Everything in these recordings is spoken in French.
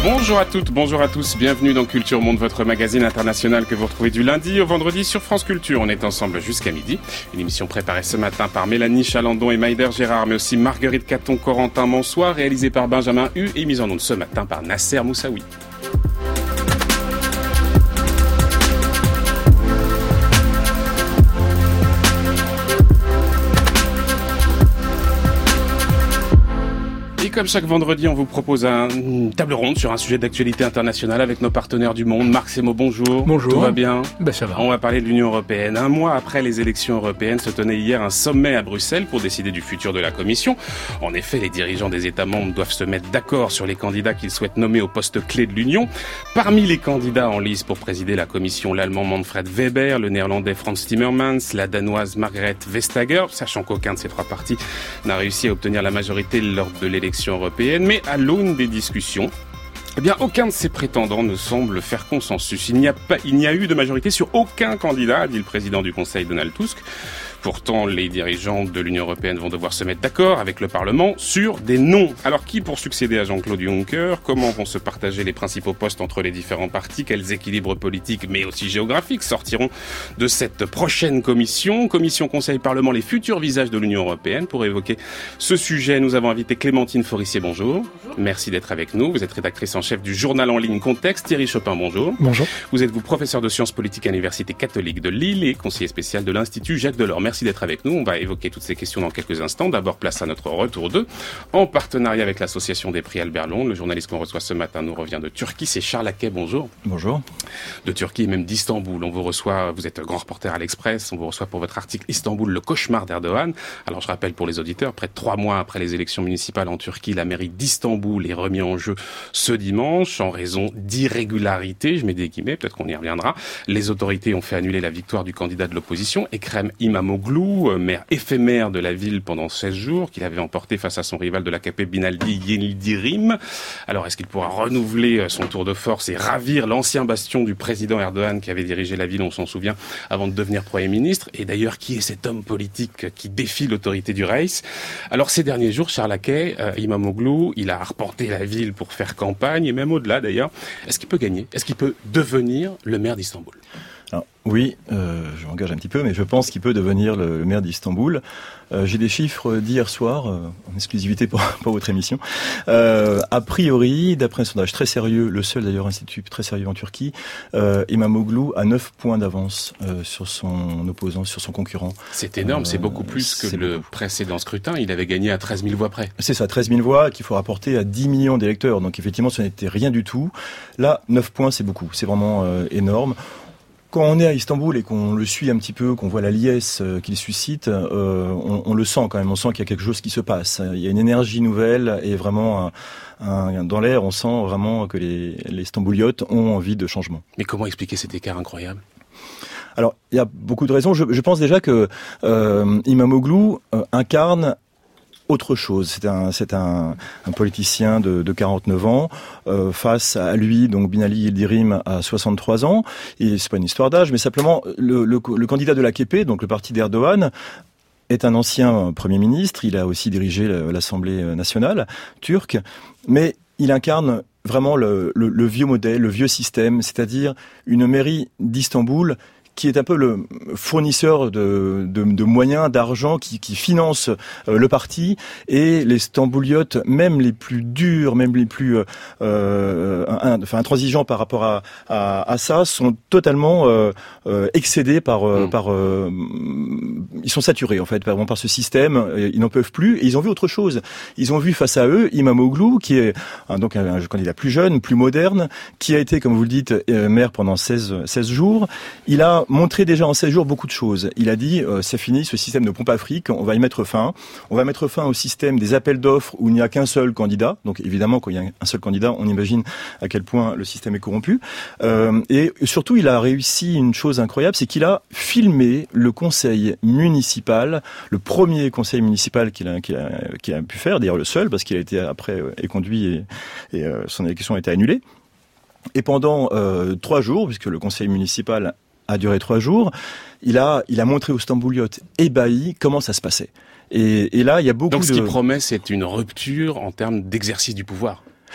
Bonjour à toutes, bonjour à tous, bienvenue dans Culture Monde, votre magazine international que vous retrouvez du lundi au vendredi sur France Culture. On est ensemble jusqu'à midi. Une émission préparée ce matin par Mélanie Chalandon et Maïder Gérard, mais aussi Marguerite Caton, Corentin Monsoir, réalisée par Benjamin Hu et mise en onde ce matin par Nasser Moussaoui. Et comme chaque vendredi, on vous propose une table ronde sur un sujet d'actualité internationale avec nos partenaires du monde. Marc Semo, bonjour. Bonjour. Tout va bien? Ça va. On va parler de l'Union européenne. Un mois après les élections européennes, se tenait hier un sommet à Bruxelles pour décider du futur de la Commission. En effet, les dirigeants des États membres doivent se mettre d'accord sur les candidats qu'ils souhaitent nommer au poste clé de l'Union. Parmi les candidats en lice pour présider la Commission, l'Allemand Manfred Weber, le Néerlandais Frans Timmermans, la Danoise Margrethe Vestager, sachant qu'aucun de ces trois partis n'a réussi à obtenir la majorité lors de l'élection européenne, mais à l'aune des discussions, eh bien, aucun de ces prétendants ne semble faire consensus. Il n'y a eu de majorité sur aucun candidat, a dit le président du Conseil Donald Tusk. Pourtant, les dirigeants de l'Union européenne vont devoir se mettre d'accord avec le Parlement sur des noms. Alors, qui pour succéder à Jean-Claude Juncker? Comment vont se partager les principaux postes entre les différents partis? Quels équilibres politiques, mais aussi géographiques, sortiront de cette prochaine commission? Commission, Conseil, Parlement, les futurs visages de l'Union européenne. Pour évoquer ce sujet, nous avons invité Clémentine Forissier, bonjour. Bonjour. Merci d'être avec nous. Vous êtes rédactrice en chef du journal en ligne Contexte. Thierry Chopin, bonjour. Bonjour. Vous êtes professeur de sciences politiques à l'Université catholique de Lille et conseiller spécial de l'Institut Jacques Delors. Merci d'être avec nous. On va évoquer toutes ces questions dans quelques instants. D'abord, place à notre retour 2. En partenariat avec l'association des prix Albert Londres, le journaliste qu'on reçoit ce matin nous revient de Turquie. C'est Charles Aquet, bonjour. Bonjour. De Turquie et même d'Istanbul. On vous reçoit, vous êtes grand reporter à l'Express, on vous reçoit pour votre article Istanbul, le cauchemar d'Erdogan. Alors je rappelle pour les auditeurs, près de 3 mois après les élections municipales en Turquie, la mairie d'Istanbul est remise en jeu ce dimanche en raison d'irrégularités, je mets des guillemets, peut-être qu'on y reviendra. Les autorités ont fait annuler la victoire du candidat de l'opposition, Ekrem İmamoğlu, maire éphémère de la ville pendant 16 jours, qu'il avait emporté face à son rival de l'AKP Binali Yildirim. Alors, est-ce qu'il pourra renouveler son tour de force et ravir l'ancien bastion du président Erdogan qui avait dirigé la ville, on s'en souvient, avant de devenir Premier ministre? Et d'ailleurs, qui est cet homme politique qui défie l'autorité du Reis? Alors, ces derniers jours, Charles Aquet, İmamoğlu, il a arpenté la ville pour faire campagne, et même au-delà d'ailleurs. Est-ce qu'il peut gagner? Est-ce qu'il peut devenir le maire d'Istanbul? Alors, oui, je m'engage un petit peu, mais je pense qu'il peut devenir le maire d'Istanbul. J'ai des chiffres d'hier soir, en exclusivité pour votre émission. A priori, d'après un sondage très sérieux, le seul d'ailleurs institut très sérieux en Turquie, İmamoğlu a 9 points d'avance sur son opposant, sur son concurrent. C'est énorme, c'est beaucoup plus que le précédent scrutin. Il avait gagné à 13 000 voix près. C'est ça, 13 000 voix qu'il faut rapporter à 10 millions d'électeurs. Donc effectivement, ce n'était rien du tout. Là, 9 points, c'est beaucoup. C'est vraiment énorme. Quand on est à Istanbul et qu'on le suit un petit peu, qu'on voit la liesse qu'il suscite, on le sent quand même. On sent qu'il y a quelque chose qui se passe. Il y a une énergie nouvelle et vraiment dans l'air, on sent vraiment que les Stambouliotes ont envie de changement. Mais comment expliquer cet écart incroyable ? Alors, il y a beaucoup de raisons. Je pense déjà que İmamoğlu incarne autre chose. C'est un politicien de 49 ans. Face à lui, donc Binali Yildirim a 63 ans. Et c'est pas une histoire d'âge, mais simplement le candidat de l'AKP, donc le parti d'Erdogan, est un ancien Premier ministre. Il a aussi dirigé l'Assemblée nationale turque. Mais il incarne vraiment le vieux modèle, le vieux système, c'est-à-dire une mairie d'Istanbul qui est un peu le fournisseur de moyens, d'argent, qui finance le parti, et les Stambouliotes, même les plus durs, même les plus intransigeants par rapport à ça, sont totalement excédés par ils sont saturés en fait par ce système, ils n'en peuvent plus, et ils ont vu autre chose. Ils ont vu face à eux İmamoğlu, qui est donc un candidat plus jeune, plus moderne, qui a été, comme vous le dites, maire pendant 16 jours. Il a montré déjà en 16 jours beaucoup de choses. Il a dit, c'est fini ce système de pompe à fric, on va y mettre fin. On va mettre fin au système des appels d'offres où il n'y a qu'un seul candidat. Donc évidemment, quand il y a un seul candidat, on imagine à quel point le système est corrompu. Et surtout, il a réussi une chose incroyable, c'est qu'il a filmé le conseil municipal, le premier conseil municipal qu'il a pu faire, d'ailleurs le seul, parce qu'il a été après éconduit et son élection a été annulée. Et pendant 3 jours, puisque le conseil municipal a duré 3 jours, il a montré aux Stambouliotes ébahis comment ça se passait. Et là, il y a beaucoup Donc ce qui promet, c'est une rupture en termes d'exercice du pouvoir.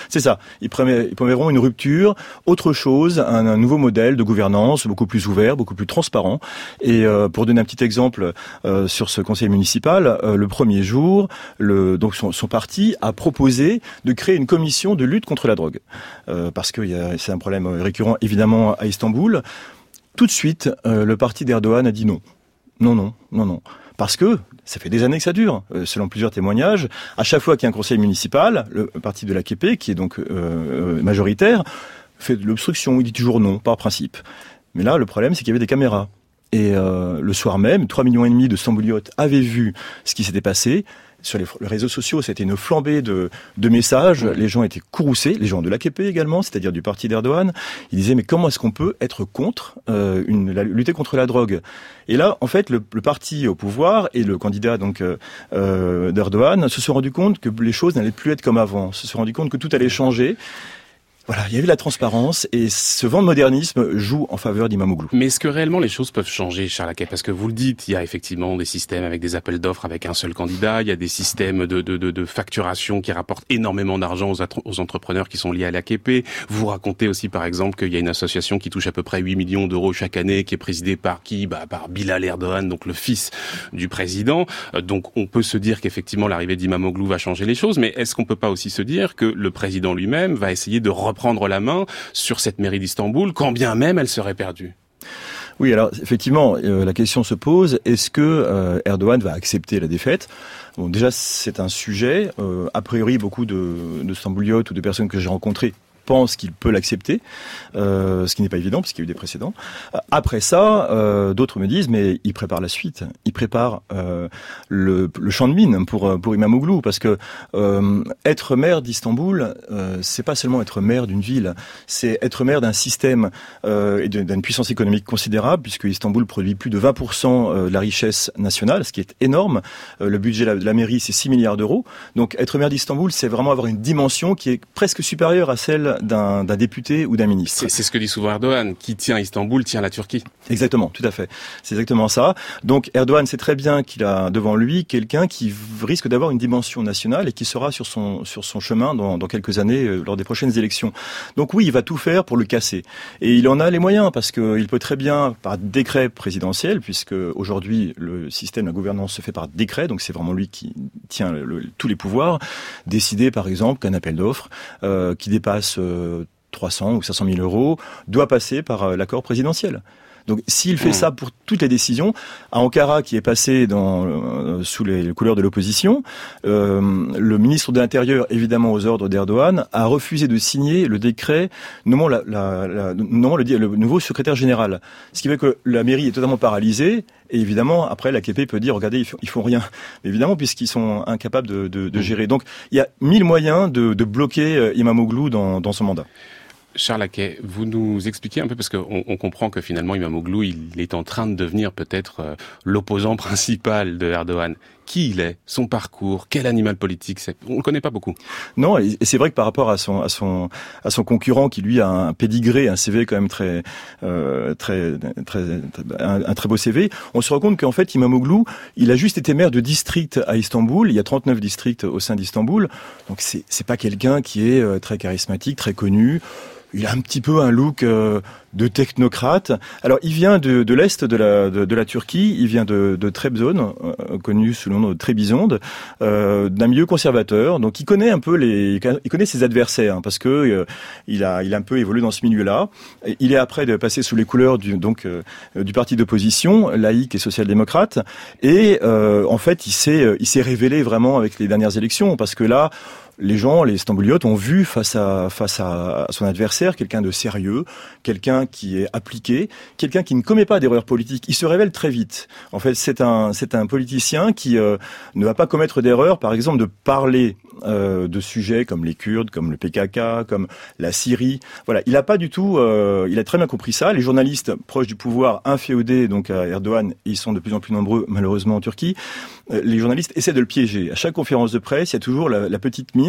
C'est ça. Ils promettront une rupture, autre chose, un nouveau modèle de gouvernance, beaucoup plus ouvert, beaucoup plus transparent. Et pour donner un petit exemple sur ce conseil municipal, le premier jour, donc son parti a proposé de créer une commission de lutte contre la drogue, parce que c'est un problème récurrent évidemment à Istanbul. Tout de suite, le parti d'Erdogan a dit non. Non. Parce que ça fait des années que ça dure. Selon plusieurs témoignages, à chaque fois qu'il y a un conseil municipal, le parti de l'AKP, qui est donc majoritaire, fait de l'obstruction. Il dit toujours non, par principe. Mais là, le problème, c'est qu'il y avait des caméras. Et le soir même, 3,5 millions de Stambouliotes avaient vu ce qui s'était passé. Sur les réseaux sociaux, c'était une flambée de messages. Les gens étaient courroucés, les gens de l'AKP également, c'est-à-dire du parti d'Erdogan. Ils disaient, mais comment est-ce qu'on peut être contre, lutter contre la drogue? Et là, en fait, le parti au pouvoir et le candidat donc d'Erdogan se sont rendus compte que les choses n'allaient plus être comme avant. Se sont rendus compte que tout allait changer. Voilà, il y a eu la transparence et ce vent de modernisme joue en faveur d'Imamoglu. Mais est-ce que réellement les choses peuvent changer, Charles Aquet? Parce que vous le dites, il y a effectivement des systèmes avec des appels d'offres avec un seul candidat, il y a des systèmes de facturation qui rapportent énormément d'argent aux entrepreneurs qui sont liés à l'AKP. Vous racontez aussi par exemple qu'il y a une association qui touche à peu près 8 millions d'euros chaque année, qui est présidée par qui? Par Bilal Erdogan, donc le fils du président. Donc on peut se dire qu'effectivement l'arrivée d'Imamoglu va changer les choses, mais est-ce qu'on peut pas aussi se dire que le président lui-même va essayer de reprendre la main sur cette mairie d'Istanbul, quand bien même elle serait perdue? Oui, alors effectivement, la question se pose, est-ce que Erdogan va accepter la défaite? Bon, déjà, c'est un sujet. A priori, beaucoup de Stambouliotes ou de personnes que j'ai rencontrées pense qu'il peut l'accepter, ce qui n'est pas évident puisqu'il y a eu des précédents. Après ça, d'autres me disent mais il prépare la suite, il prépare le champ de mine pour Imamoglu, parce que être maire d'Istanbul, c'est pas seulement être maire d'une ville, c'est être maire d'un système et d'une puissance économique considérable, puisque Istanbul produit plus de 20% de la richesse nationale, ce qui est énorme. Le budget de la mairie, c'est 6 milliards d'euros. Donc être maire d'Istanbul, c'est vraiment avoir une dimension qui est presque supérieure à celle d'un député ou d'un ministre. C'est ce que dit souvent Erdogan, qui tient Istanbul, tient la Turquie. Exactement, tout à fait. C'est exactement ça. Donc Erdogan sait très bien qu'il a devant lui quelqu'un qui risque d'avoir une dimension nationale et qui sera sur son chemin dans quelques années lors des prochaines élections. Donc oui, il va tout faire pour le casser. Et il en a les moyens, parce qu'il peut très bien, par décret présidentiel, puisque aujourd'hui le système de la gouvernance se fait par décret, donc c'est vraiment lui qui tient tous les pouvoirs, décider par exemple qu'un appel d'offres qui dépasse 300 ou 500 000 euros doit passer par l'accord présidentiel. Donc s'il fait ça pour toutes les décisions, à Ankara, qui est passé sous les couleurs de l'opposition, le ministre de l'Intérieur, évidemment aux ordres d'Erdogan, a refusé de signer le décret nommant le nouveau secrétaire général. Ce qui fait que la mairie est totalement paralysée. Et évidemment, après, l'AKP peut dire, regardez, ils font rien. Évidemment, puisqu'ils sont incapables de gérer. Donc, il y a 1000 moyens de bloquer Imamoglu dans son mandat. Charles Aquet, vous nous expliquez un peu, parce qu'on comprend que finalement Imamoglu, il est en train de devenir peut-être l'opposant principal de Erdogan. Qui il est, son parcours, quel animal politique c'est, on le connaît pas beaucoup. Non, et c'est vrai que par rapport à son concurrent qui lui a un pédigré, un CV quand même un très beau CV, on se rend compte qu'en fait Imamoglu, il a juste été maire de district à Istanbul. Il y a 39 districts au sein d'Istanbul, donc c'est pas quelqu'un qui est très charismatique, très connu. Il a un petit peu un look de technocrate. Alors, il vient de l'est de la Turquie. Il vient de Trabzon, connu sous le nom de Trébizonde, d'un milieu conservateur. Donc, il connaît un peu il connaît ses adversaires, parce que il a un peu évolué dans ce milieu-là. Il est après de passer sous les couleurs du parti d'opposition, laïque et social-démocrate. Et en fait, il s'est révélé vraiment avec les dernières élections, parce que là, les Stambouliotes ont vu face à son adversaire quelqu'un de sérieux, quelqu'un qui est appliqué, quelqu'un qui ne commet pas d'erreurs politiques. Il se révèle très vite. En fait, c'est un politicien qui ne va pas commettre d'erreurs, par exemple de parler de sujets comme les Kurdes, comme le PKK, comme la Syrie. Voilà, il a pas du tout. Il a très bien compris ça. Les journalistes proches du pouvoir, inféodés donc à Erdogan, ils sont de plus en plus nombreux malheureusement en Turquie. Les journalistes essaient de le piéger. À chaque conférence de presse, il y a toujours la petite mine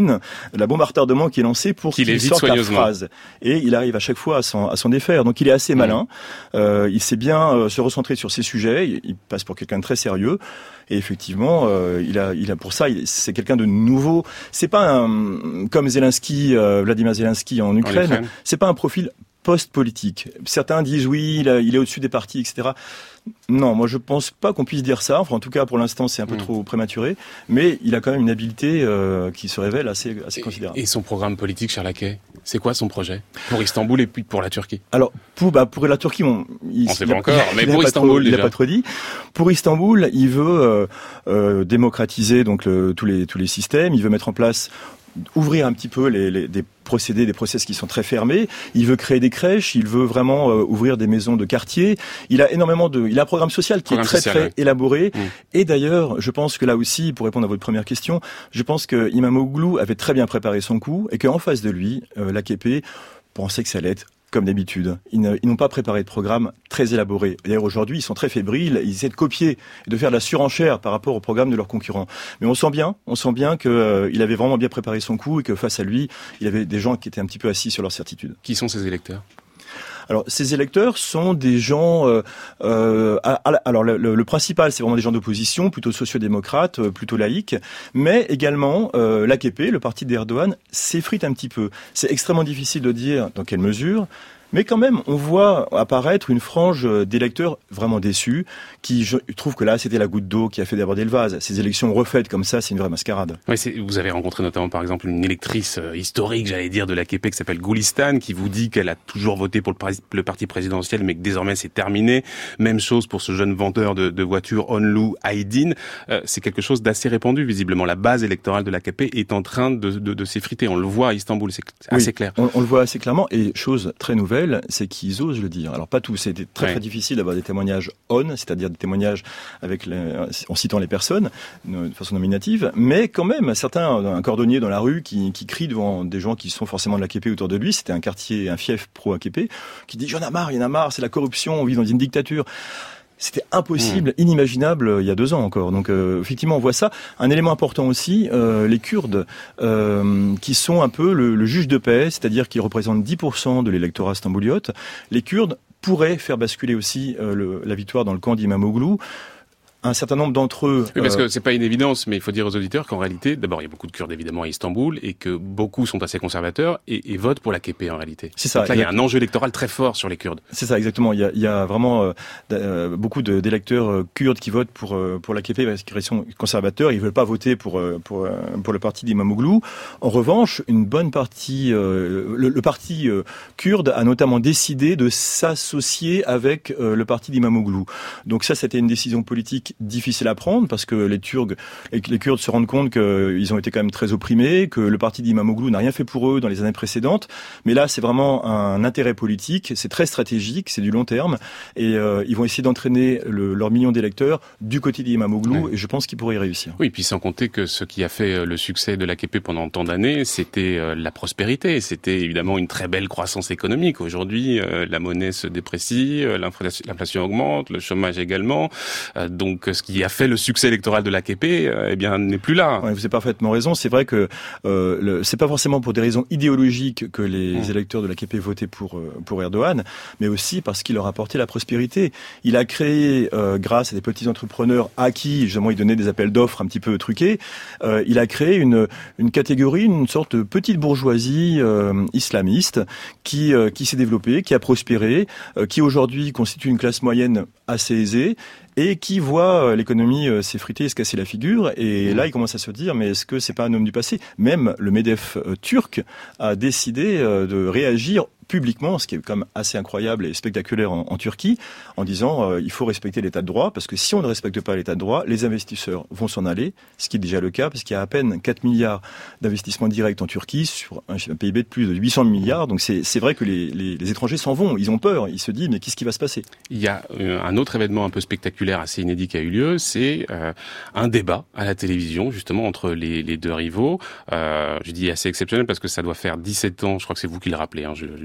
mine, la bombe à retardement qui est lancée pour qu'il sorte la phrase. Et il arrive à chaque fois à s'en défaire. Donc il est assez malin. Il sait bien se recentrer sur ses sujets. Il passe pour quelqu'un de très sérieux. Et effectivement, il a pour ça, c'est quelqu'un de nouveau. C'est pas comme Zelensky, Vladimir Zelensky en Ukraine. C'est pas un profil post-politique. Certains disent oui, il est au-dessus des partis, etc. Non, moi je pense pas qu'on puisse dire ça. Enfin, en tout cas, pour l'instant, c'est un peu trop prématuré. Mais il a quand même une habileté qui se révèle assez considérable. Et son programme politique, Charles Laquet, c'est quoi son projet pour Istanbul et puis pour la Turquie? Alors, pour la Turquie, on sait pas encore, mais pour Istanbul, il a pas trop dit. Pour Istanbul, il veut démocratiser donc tous les systèmes. Il veut mettre en place, ouvrir un petit peu des process qui sont très fermés. Il veut créer des crèches, il veut vraiment ouvrir des maisons de quartier. Il a un programme social qui est très élaboré. Et d'ailleurs, je pense que là aussi, pour répondre à votre première question, je pense que Imamoglu avait très bien préparé son coup et qu'en face de lui, l'AKP pensait que ça allait être comme d'habitude. Ils n'ont pas préparé de programme très élaboré. D'ailleurs, aujourd'hui, ils sont très fébriles. Ils essaient de copier et de faire de la surenchère par rapport au programme de leurs concurrents. Mais on sent bien qu'il avait vraiment bien préparé son coup et que face à lui, il y avait des gens qui étaient un petit peu assis sur leur certitude. Qui sont ces électeurs ? Alors, ces électeurs sont des gens. Alors, le principal, c'est vraiment des gens d'opposition, plutôt sociodémocrates, plutôt laïcs, mais également l'AKP, le parti d'Erdogan, s'effrite un petit peu. C'est extrêmement difficile de dire dans quelle mesure. Mais quand même, on voit apparaître une frange d'électeurs vraiment déçus, qui trouvent que là, c'était la goutte d'eau qui a fait déborder le vase. Ces élections refaites comme ça, c'est une vraie mascarade. Oui, vous avez rencontré notamment, par exemple, une électrice historique, j'allais dire, de l'AKP qui s'appelle Goulistan, qui vous dit qu'elle a toujours voté pour le parti présidentiel, mais que désormais c'est terminé. Même chose pour ce jeune vendeur de voitures, Onlu Aydin. C'est quelque chose d'assez répandu, visiblement. La base électorale de l'AKP est en train de s'effriter. On le voit à Istanbul, c'est assez clair. On le voit assez clairement, et chose très nouvelle, c'est qu'ils osent le dire. Alors pas tous, c'était très difficile d'avoir des témoignages c'est-à-dire des témoignages en citant les personnes de façon nominative, mais quand même un cordonnier dans la rue qui crie devant des gens qui sont forcément de l'AKP autour de lui, c'était un fief pro-AKP, qui dit « il y en a marre, c'est la corruption, on vit dans une dictature ». C'était impossible, inimaginable il y a 2 ans encore. Donc effectivement, on voit ça. Un élément important aussi, les Kurdes, qui sont un peu le juge de paix, c'est-à-dire qu'ils représentent 10% de l'électorat stambouliote. Les Kurdes pourraient faire basculer aussi la victoire dans le camp d'Imamoglu. Un certain nombre d'entre eux... Oui, parce que c'est pas une évidence, mais il faut dire aux auditeurs qu'en réalité, d'abord, il y a beaucoup de Kurdes évidemment à Istanbul, et que beaucoup sont assez conservateurs et votent pour l'AKP en réalité. C'est ça. Donc là, il y a un enjeu électoral très fort sur les Kurdes. C'est ça, exactement. Il y a vraiment beaucoup d'électeurs kurdes qui votent pour l'AKP parce qu'ils sont conservateurs. Ils veulent pas voter pour le parti d'Imamoglu. En revanche, une bonne partie... le parti kurde a notamment décidé de s'associer avec le parti d'Imamoglu. Donc ça, c'était une décision politique difficile à prendre parce que les Kurdes se rendent compte qu'ils ont été quand même très opprimés, que le parti d'Imamoglu n'a rien fait pour eux dans les années précédentes. Mais là, c'est vraiment un intérêt politique, c'est très stratégique, c'est du long terme, et ils vont essayer d'entraîner leurs millions d'électeurs du côté d'Imamoglu, et je pense qu'ils pourraient y réussir. Oui, puis sans compter que ce qui a fait le succès de l'AKP pendant tant d'années, c'était la prospérité, c'était évidemment une très belle croissance économique. Aujourd'hui, la monnaie se déprécie, l'inflation augmente, le chômage également, donc ce qui a fait le succès électoral de l'AKP, n'est plus là. Ouais, vous avez parfaitement raison. C'est vrai que c'est pas forcément pour des raisons idéologiques que les électeurs de l'AKP votaient pour Erdogan, mais aussi parce qu'il leur apportait la prospérité. Il a créé, grâce à des petits entrepreneurs à qui justement il donnait des appels d'offres un petit peu truqués, il a créé une catégorie, une sorte de petite bourgeoisie islamiste qui s'est développée, qui a prospéré, qui aujourd'hui constitue une classe moyenne assez aisée, et qui voit l'économie s'effriter et se casser la figure. Et là, il commence à se dire, mais est-ce que c'est pas un homme du passé ? Même le MEDEF turc a décidé de réagir publiquement, ce qui est quand même assez incroyable et spectaculaire en Turquie, en disant il faut respecter l'état de droit, parce que si on ne respecte pas l'état de droit, les investisseurs vont s'en aller, ce qui est déjà le cas, parce qu'il y a à peine 4 milliards d'investissements directs en Turquie, sur un PIB de plus de 800 milliards, donc c'est vrai que les étrangers s'en vont, ils ont peur, ils se disent mais qu'est-ce qui va se passer ? Il y a un autre événement un peu spectaculaire, assez inédit qui a eu lieu, c'est un débat à la télévision, justement, entre les deux rivaux. Je dis assez exceptionnel parce que ça doit faire 17 ans, je crois que c'est vous qui le rappelez, je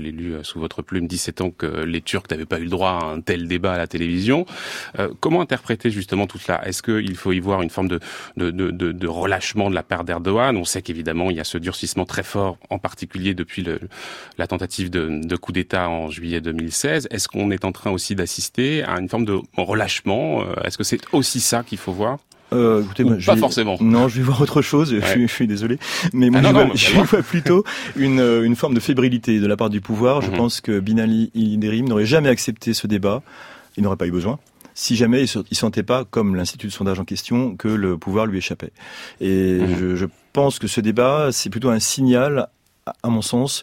l'ai lu sous votre plume, 17 ans que les Turcs n'avaient pas eu le droit à un tel débat à la télévision. Comment interpréter justement tout cela? Est-ce qu'il faut y voir une forme de relâchement de la part d'Erdogan? On sait qu'évidemment, il y a ce durcissement très fort, en particulier depuis la tentative de coup d'État en juillet 2016. Est-ce qu'on est en train aussi d'assister à une forme de relâchement? Est-ce que c'est aussi ça qu'il faut voir? Écoutez, pas forcément. Non, je vais voir autre chose. Ouais. Je suis désolé, mais moi, je vois plutôt une forme de fébrilité de la part du pouvoir. Je pense que Binali Yildirim n'aurait jamais accepté ce débat. Il n'aurait pas eu besoin. Si jamais il sentait pas, comme l'institut de sondage en question, que le pouvoir lui échappait. Et je pense que ce débat, c'est plutôt un signal, à mon sens,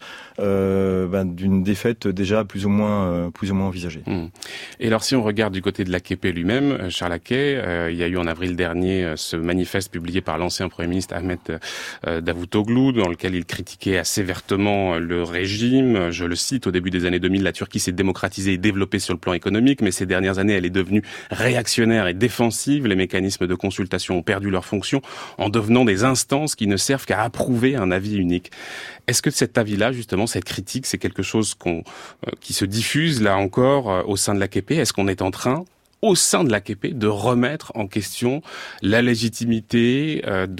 d'une défaite déjà plus ou moins envisagée. Et alors, si on regarde du côté de l'AKP lui-même, Charles Aké, il y a eu en avril dernier ce manifeste publié par l'ancien Premier ministre Ahmet Davutoglu, dans lequel il critiquait assez vertement le régime. Je le cite, au début des années 2000, la Turquie s'est démocratisée et développée sur le plan économique, mais ces dernières années, elle est devenue réactionnaire et défensive. Les mécanismes de consultation ont perdu leur fonction en devenant des instances qui ne servent qu'à approuver un avis unique. Est-ce que cet avis-là, justement, cette critique, c'est quelque chose qui se diffuse, là encore, au sein de l'AKP? Est-ce qu'on est en train, au sein de l'AKP, de remettre en question la légitimité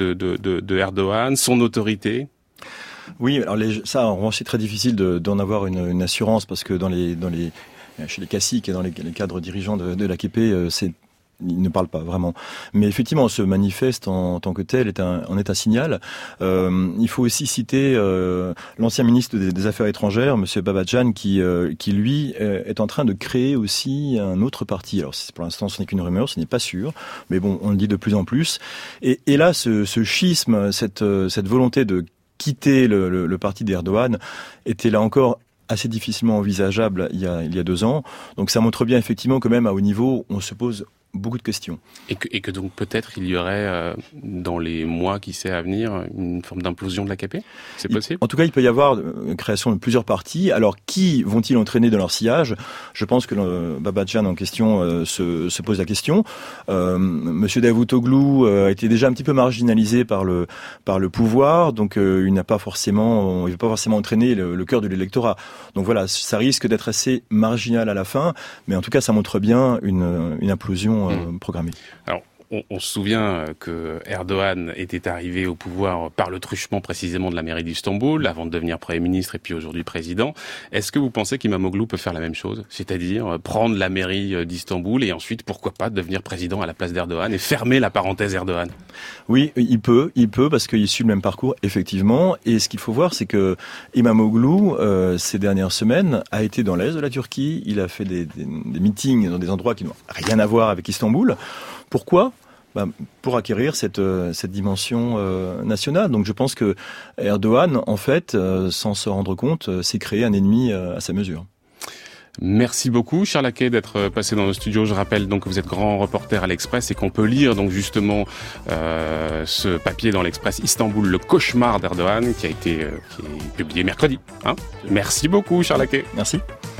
de Erdogan, son autorité? Oui, alors ça, en revanche, c'est très difficile d'en avoir une assurance, parce que chez les caciques et dans les cadres dirigeants de l'AKP, il ne parle pas vraiment. Mais effectivement, ce manifeste en tant que tel en est un signal. Il faut aussi citer l'ancien ministre des Affaires étrangères, Monsieur Babacan, qui lui est en train de créer aussi un autre parti. Alors pour l'instant, ce n'est qu'une rumeur, ce n'est pas sûr, mais bon, on le dit de plus en plus. Et là, ce schisme, cette volonté de quitter le parti d'Erdogan était là encore assez difficilement envisageable il y a 2 ans. Donc ça montre bien effectivement que même à haut niveau, on se pose beaucoup de questions. Et que donc peut-être il y aurait dans les mois à venir une forme d'implosion de l'AKP? C'est possible? En tout cas, il peut y avoir une création de plusieurs partis. Alors qui vont-ils entraîner dans leur sillage? Je pense que le Babacan en question se pose la question. Monsieur Davutoglu a été déjà un petit peu marginalisé par le pouvoir, donc il ne va pas forcément entraîner le cœur de l'électorat. Donc voilà, ça risque d'être assez marginal à la fin, mais en tout cas, ça montre bien une implosion programmée. Alors, on se souvient que Erdogan était arrivé au pouvoir par le truchement précisément de la mairie d'Istanbul, avant de devenir Premier ministre et puis aujourd'hui président. Est-ce que vous pensez qu'Imamoglu peut faire la même chose? C'est-à-dire prendre la mairie d'Istanbul et ensuite, pourquoi pas, devenir président à la place d'Erdogan et fermer la parenthèse Erdogan? Oui, il peut parce qu'il suit le même parcours, effectivement. Et ce qu'il faut voir, c'est que Imamoglu, ces dernières semaines, a été dans l'est de la Turquie. Il a fait des meetings dans des endroits qui n'ont rien à voir avec Istanbul. Pourquoi? Pour acquérir cette dimension nationale. Donc je pense que Erdogan, en fait, sans se rendre compte, s'est créé un ennemi à sa mesure. Merci beaucoup, Charles Aké, d'être passé dans nos studios. Je rappelle donc que vous êtes grand reporter à l'Express et qu'on peut lire donc justement ce papier dans l'Express, Istanbul, le cauchemar d'Erdogan, qui est publié mercredi. Merci beaucoup, Charles Aké. Merci.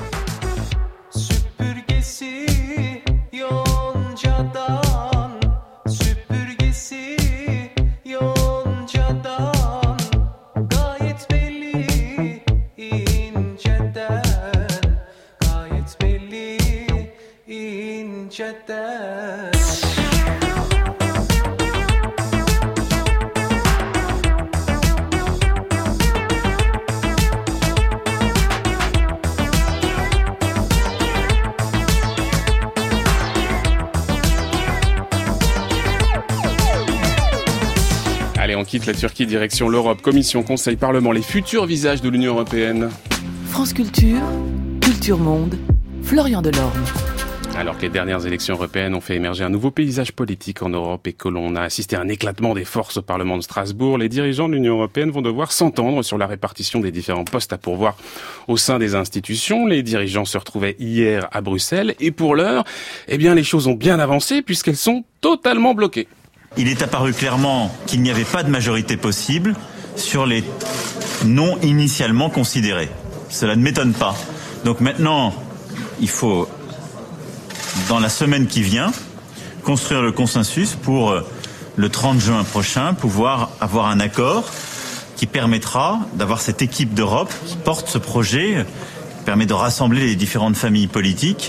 Allez, on quitte la Turquie, direction l'Europe. Commission, Conseil, Parlement, les futurs visages de l'Union européenne. France Culture, Culture Monde, Florian Delorme. Alors que les dernières élections européennes ont fait émerger un nouveau paysage politique en Europe et que l'on a assisté à un éclatement des forces au Parlement de Strasbourg, les dirigeants de l'Union européenne vont devoir s'entendre sur la répartition des différents postes à pourvoir au sein des institutions. Les dirigeants se retrouvaient hier à Bruxelles et pour l'heure, les choses ont bien avancé puisqu'elles sont totalement bloquées. Il est apparu clairement qu'il n'y avait pas de majorité possible sur les noms initialement considérés. Cela ne m'étonne pas. Donc maintenant, il faut, dans la semaine qui vient, construire le consensus pour le 30 juin prochain, pouvoir avoir un accord qui qui permettra d'avoir cette équipe d'Europe qui porte ce projet, qui permet de rassembler les différentes familles politiques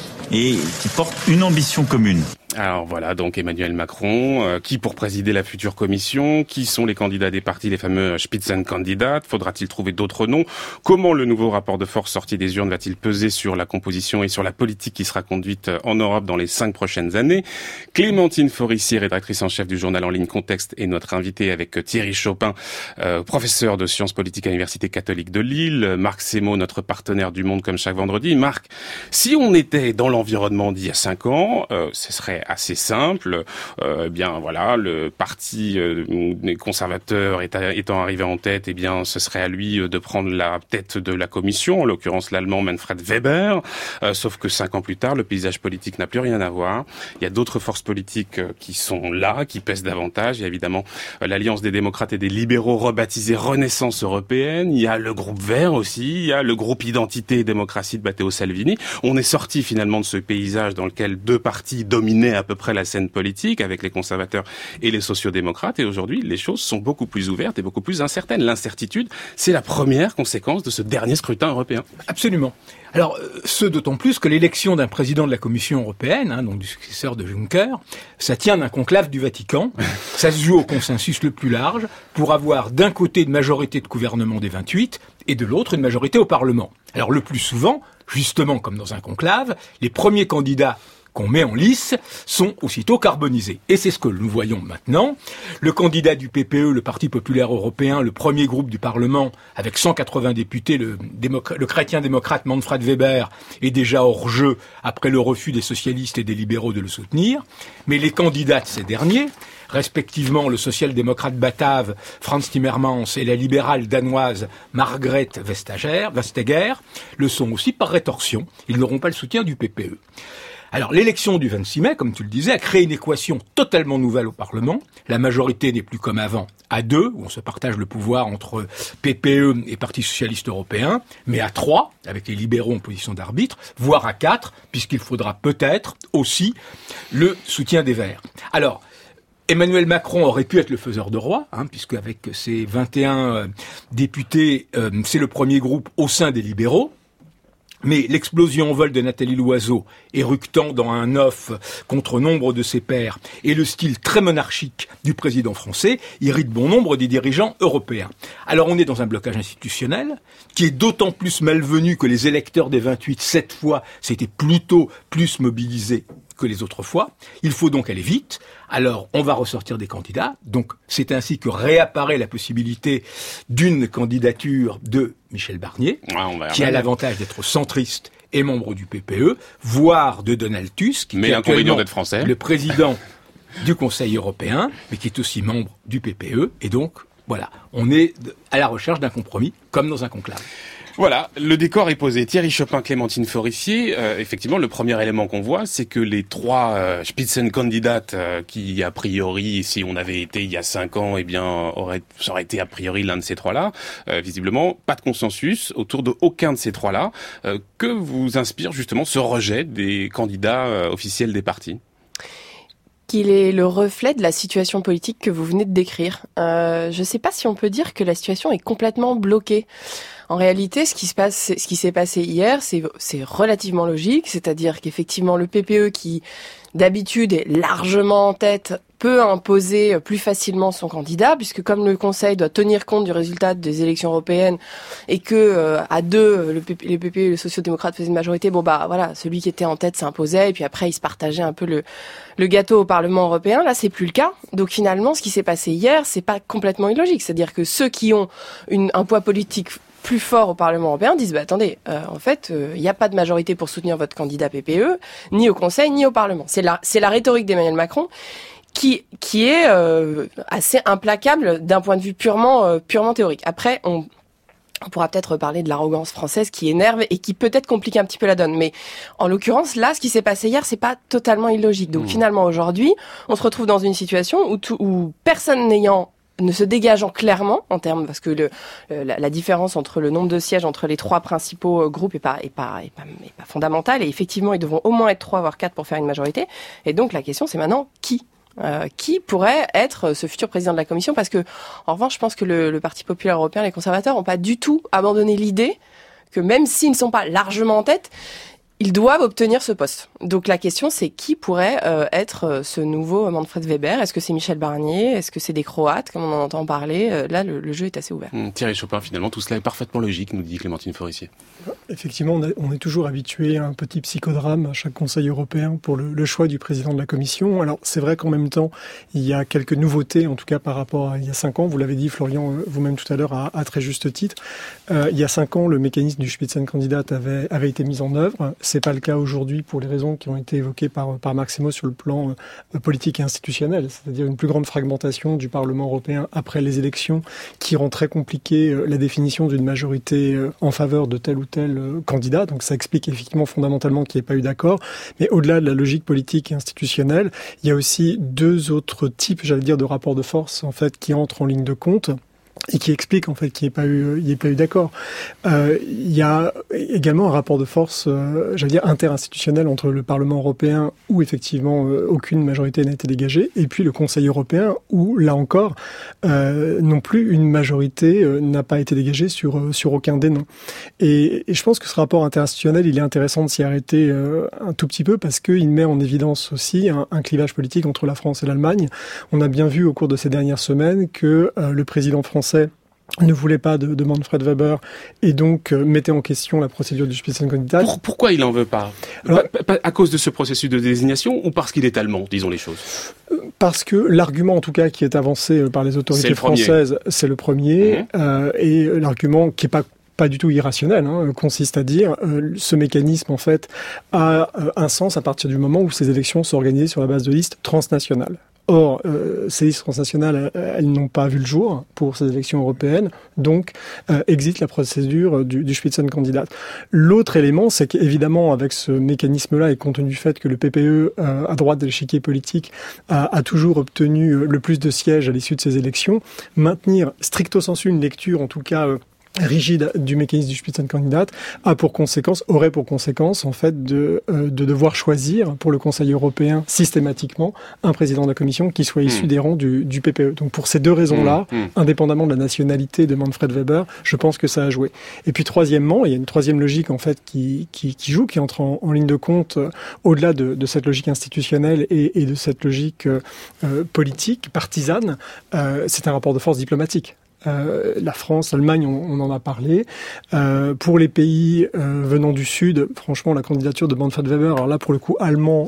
et qui porte une ambition commune. Alors voilà, donc Emmanuel Macron, qui pour présider la future commission, qui sont les candidats des partis, les fameux Spitzenkandidat, faudra-t-il trouver d'autres noms? Comment le nouveau rapport de force sorti des urnes va-t-il peser sur la composition et sur la politique qui sera conduite en Europe dans les 5 prochaines années? Clémentine Forissier, rédactrice en chef du journal en ligne Contexte, est notre invitée avec Thierry Chopin, professeur de sciences politiques à l'Université catholique de Lille, Marc Semo, notre partenaire du Monde comme chaque vendredi. Marc, si on était dans l'environnement d'il y a 5 ans, ce serait assez simple. Bien voilà, le parti des conservateurs étant arrivé en tête, eh bien ce serait à lui de prendre la tête de la commission, en l'occurrence l'allemand Manfred Weber. Sauf que 5 ans plus tard, le paysage politique n'a plus rien à voir. Il y a d'autres forces politiques qui sont là, qui pèsent davantage. Il y a évidemment l'Alliance des démocrates et des libéraux rebaptisée Renaissance européenne. Il y a le groupe Vert aussi. Il y a le groupe Identité et démocratie de Matteo Salvini. On est sorti finalement de ce paysage dans lequel 2 partis dominaient à peu près la scène politique avec les conservateurs et les sociodémocrates. Et aujourd'hui, les choses sont beaucoup plus ouvertes et beaucoup plus incertaines. L'incertitude, c'est la première conséquence de ce dernier scrutin européen. Absolument. Alors, ce d'autant plus que l'élection d'un président de la Commission européenne, donc du successeur de Juncker, ça tient d'un conclave du Vatican. Ça se joue au consensus le plus large pour avoir d'un côté une majorité de gouvernement des 28 et de l'autre une majorité au Parlement. Alors, le plus souvent, justement comme dans un conclave, les premiers candidats qu'on met en lice sont aussitôt carbonisés. Et c'est ce que nous voyons maintenant. Le candidat du PPE, le Parti populaire européen, le premier groupe du Parlement, avec 180 députés, le chrétien-démocrate Manfred Weber, est déjà hors jeu après le refus des socialistes et des libéraux de le soutenir. Mais les candidats de ces derniers, respectivement le social-démocrate batave Frans Timmermans et la libérale danoise Margrethe Vestager, le sont aussi par rétorsion. Ils n'auront pas le soutien du PPE. Alors, l'élection du 26 mai, comme tu le disais, a créé une équation totalement nouvelle au Parlement. La majorité n'est plus comme avant à 2, où on se partage le pouvoir entre PPE et Parti socialiste européen, mais à 3, avec les libéraux en position d'arbitre, voire à 4, puisqu'il faudra peut-être aussi le soutien des Verts. Alors, Emmanuel Macron aurait pu être le faiseur de roi, puisque avec ses 21 députés, c'est le premier groupe au sein des libéraux. Mais l'explosion en vol de Nathalie Loiseau, éructant dans un off contre nombre de ses pairs, et le style très monarchique du président français irrite bon nombre des dirigeants européens. Alors on est dans un blocage institutionnel qui est d'autant plus malvenu que les électeurs des 28, cette fois, s'étaient plutôt plus mobilisés que les autres fois. Il faut donc aller vite. Alors, on va ressortir des candidats. Donc, c'est ainsi que réapparaît la possibilité d'une candidature de Michel Barnier, qui a l'avantage d'être centriste et membre du PPE, voire de Donald Tusk, qui est actuellement d'être français, le président du Conseil européen, mais qui est aussi membre du PPE. Et donc, voilà, on est à la recherche d'un compromis, comme dans un conclave. Voilà, le décor est posé. Thierry Chopin, Clémentine Forissier, effectivement, le premier élément qu'on voit, c'est que les 3 Spitzenkandidat qui, a priori, si on avait été il y a 5 ans, eh bien, ça aurait été a priori l'un de ces 3-là. Visiblement, pas de consensus autour de aucun de ces 3-là. Que vous inspire justement ce rejet des candidats officiels des partis ? Qu'il est le reflet de la situation politique que vous venez de décrire. Je ne sais pas si on peut dire que la situation est complètement bloquée. En réalité, ce qui s'est passé hier, c'est relativement logique, c'est-à-dire qu'effectivement le PPE qui d'habitude est largement en tête peut imposer plus facilement son candidat, puisque comme le Conseil doit tenir compte du résultat des élections européennes et que à 2 les PPE et les sociodémocrates faisaient une majorité, voilà, celui qui était en tête s'imposait et puis après il se partageait un peu le gâteau au Parlement européen. Là, c'est plus le cas. Donc finalement, ce qui s'est passé hier, c'est pas complètement illogique, c'est-à-dire que ceux qui ont un poids politique plus fort au Parlement européen disent attendez, en fait, il n'y a pas de majorité pour soutenir votre candidat PPE, ni au Conseil, ni au Parlement. C'est la rhétorique d'Emmanuel Macron qui est assez implacable d'un point de vue purement théorique. Après, on pourra peut-être parler de l'arrogance française qui énerve et qui peut-être complique un petit peu la donne. Mais en l'occurrence, là, ce qui s'est passé hier, c'est pas totalement illogique. Donc finalement, aujourd'hui, on se retrouve dans une situation où personne ne se dégageant clairement en termes, parce que la différence entre le nombre de sièges entre les 3 principaux groupes est pas fondamentale, et effectivement ils devront au moins être 3 voire 4 pour faire une majorité. Et donc la question c'est maintenant qui Qui pourrait être ce futur président de la Commission? Parce que, en revanche, je pense que le Parti populaire européen, les conservateurs, n'ont pas du tout abandonné l'idée que même s'ils ne sont pas largement en tête, ils doivent obtenir ce poste. Donc la question, c'est qui pourrait être ce nouveau Manfred Weber? Est-ce que c'est Michel Barnier? Est-ce que c'est des Croates, comme on en entend parler? Là, le jeu est assez ouvert. Thierry Chopin, finalement, tout cela est parfaitement logique, nous dit Clémentine Forissier. Effectivement, on est toujours habitué à un petit psychodrame à chaque Conseil européen pour le choix du président de la Commission. Alors c'est vrai qu'en même temps, il y a quelques nouveautés, en tout cas par rapport à il y a 5 ans. Vous l'avez dit, Florian, vous-même tout à l'heure, à très juste titre. Il y a 5 ans, le mécanisme du Spitzenkandidat avait été mis en œuvre. C'est pas le cas aujourd'hui pour les raisons qui ont été évoquées par Maximo sur le plan politique et institutionnel, c'est-à-dire une plus grande fragmentation du Parlement européen après les élections qui rend très compliqué la définition d'une majorité en faveur de tel ou tel candidat. Donc ça explique effectivement fondamentalement qu'il n'y ait pas eu d'accord. Mais au-delà de la logique politique et institutionnelle, il y a aussi 2 autres types, j'allais dire, de rapports de force en fait qui entrent en ligne de compte et qui explique en fait qu'il n'y ait pas eu d'accord. Il y a également un rapport de force, j'allais dire interinstitutionnel entre le Parlement européen où effectivement aucune majorité n'a été dégagée, et puis le Conseil européen où là encore non plus une majorité n'a pas été dégagée sur aucun des noms. Et je pense que ce rapport interinstitutionnel, il est intéressant de s'y arrêter un tout petit peu parce qu'il met en évidence aussi un clivage politique entre la France et l'Allemagne. On a bien vu au cours de ces dernières semaines que le président français ne voulait pas de Manfred Weber et donc mettait en question la procédure du Spitzenkandidat. Pourquoi il en veut pas? Alors, à cause de ce processus de désignation ou parce qu'il est allemand, disons les choses? Parce que l'argument en tout cas qui est avancé par les autorités françaises, c'est le premier, et l'argument qui est pas du tout irrationnel, consiste à dire ce mécanisme en fait a un sens à partir du moment où ces élections sont organisées sur la base de listes transnationales. Or, ces listes transnationales, elles n'ont pas vu le jour pour ces élections européennes, donc existe la procédure du Spitzenkandidat. L'autre élément, c'est qu'évidemment, avec ce mécanisme-là, et compte tenu du fait que le PPE, à droite de l'échiquier politique, a toujours obtenu le plus de sièges à l'issue de ces élections, maintenir stricto sensu une lecture, en tout cas rigide du mécanisme du Spitzenkandidat aurait pour conséquence en fait de devoir choisir pour le Conseil européen systématiquement un président de la Commission qui soit issu des rangs du PPE. Donc pour ces 2 raisons-là, indépendamment de la nationalité de Manfred Weber, je pense que ça a joué. Et puis troisièmement, il y a une troisième logique en fait qui joue, qui entre en ligne de compte au-delà de cette logique institutionnelle et de cette logique politique, partisane, c'est un rapport de force diplomatique. La France, l'Allemagne, on en a parlé. Pour les pays venant du Sud, franchement, la candidature de Manfred Weber, alors là, pour le coup, allemand,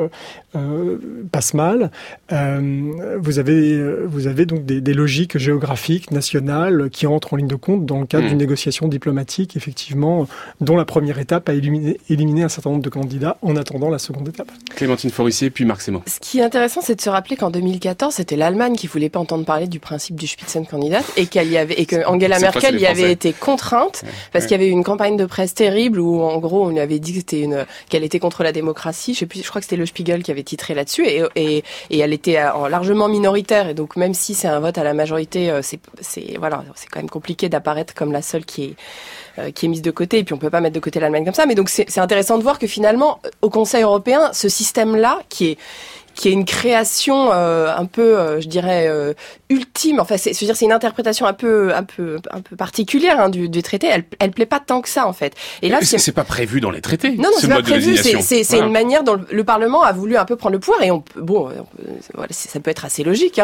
passe mal. Vous avez donc des logiques géographiques, nationales, qui entrent en ligne de compte dans le cadre d'une négociation diplomatique, effectivement, dont la première étape a éliminé un certain nombre de candidats en attendant la seconde étape. Clémentine Forissier, puis Marc Sémant. Ce qui est intéressant, c'est de se rappeler qu'en 2014, c'était l'Allemagne qui voulait pas entendre parler du principe du Spitzenkandidat et que Angela Merkel y avait été contrainte parce qu'il y avait eu une campagne de presse terrible où en gros on lui avait dit que qu'elle était contre la démocratie. Je crois que c'était Le Spiegel qui avait titré là-dessus et elle était largement minoritaire et donc même si c'est un vote à la majorité, c'est quand même compliqué d'apparaître comme la seule qui est mise de côté et puis on peut pas mettre de côté l'Allemagne comme ça. Mais donc c'est intéressant de voir que finalement au Conseil européen, ce système-là qui est une création un peu, je dirais, ultime. Enfin, c'est une interprétation un peu particulière du traité. Elle plaît pas tant que ça, en fait. Et là, c'est pas prévu dans les traités. Non, c'est pas prévu. C'est une manière dont le Parlement a voulu un peu prendre le pouvoir. Et ça peut être assez logique.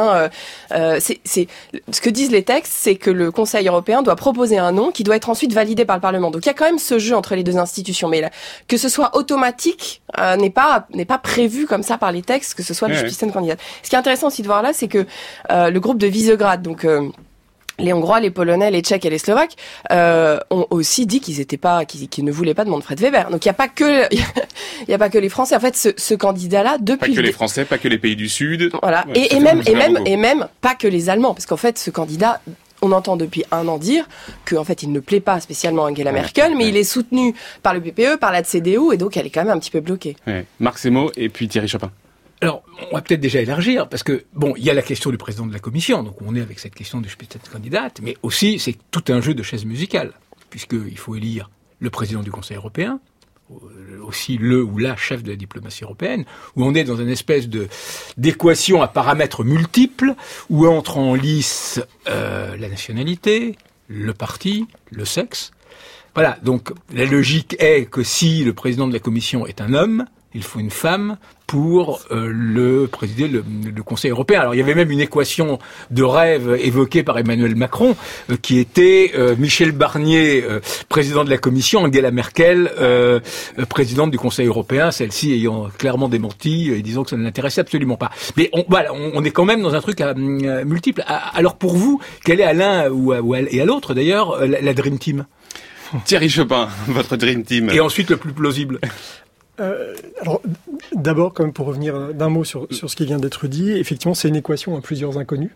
Ce que disent les textes, c'est que le Conseil européen doit proposer un nom qui doit être ensuite validé par le Parlement. Donc il y a quand même ce jeu entre les 2 institutions. Mais là, que ce soit automatique n'est pas prévu comme ça par les textes. Que ce soit le Spitzenkandidat. Ce qui est intéressant aussi de voir là, c'est que le groupe de Visegrad, donc les Hongrois, les Polonais, les Tchèques et les Slovaques ont aussi dit qu'ils ne voulaient pas de Manfred Weber. Donc il y a pas que les Français. En fait, ce candidat-là, depuis pas que les Français, pas que les pays du Sud. Voilà. Ouais, et même pas que les Allemands, parce qu'en fait, ce candidat. On entend depuis 1 an dire qu'en fait, il ne plaît pas spécialement à Angela Merkel, mais il est soutenu par le PPE, par la CDU, et donc elle est quand même un petit peu bloquée. Ouais. Marc Sémant et puis Thierry Chopin. Alors, on va peut-être déjà élargir, parce que, il y a la question du président de la Commission, donc on est avec cette question du Spitzenkandidat, mais aussi, c'est tout un jeu de chaises musicales, puisqu'il faut élire le président du Conseil européen, aussi le ou la chef de la diplomatie européenne, où on est dans une espèce d'équation à paramètres multiples, où entre en lice la nationalité, le parti, le sexe. Voilà, donc la logique est que si le président de la Commission est un homme, il faut une femme pour présider le Conseil européen. Alors il y avait même une équation de rêve évoquée par Emmanuel Macron qui était Michel Barnier, président de la Commission, Angela Merkel, présidente du Conseil européen, celle-ci ayant clairement démenti et disant que ça ne l'intéressait absolument pas. Mais on est quand même dans un truc multiple. Alors pour vous, quelle est à l'un et à l'autre d'ailleurs la Dream Team ? Thierry Chopin, votre Dream Team. Et ensuite le plus plausible. Alors, d'abord, quand même, pour revenir d'un mot sur ce qui vient d'être dit, effectivement, c'est une équation à plusieurs inconnus.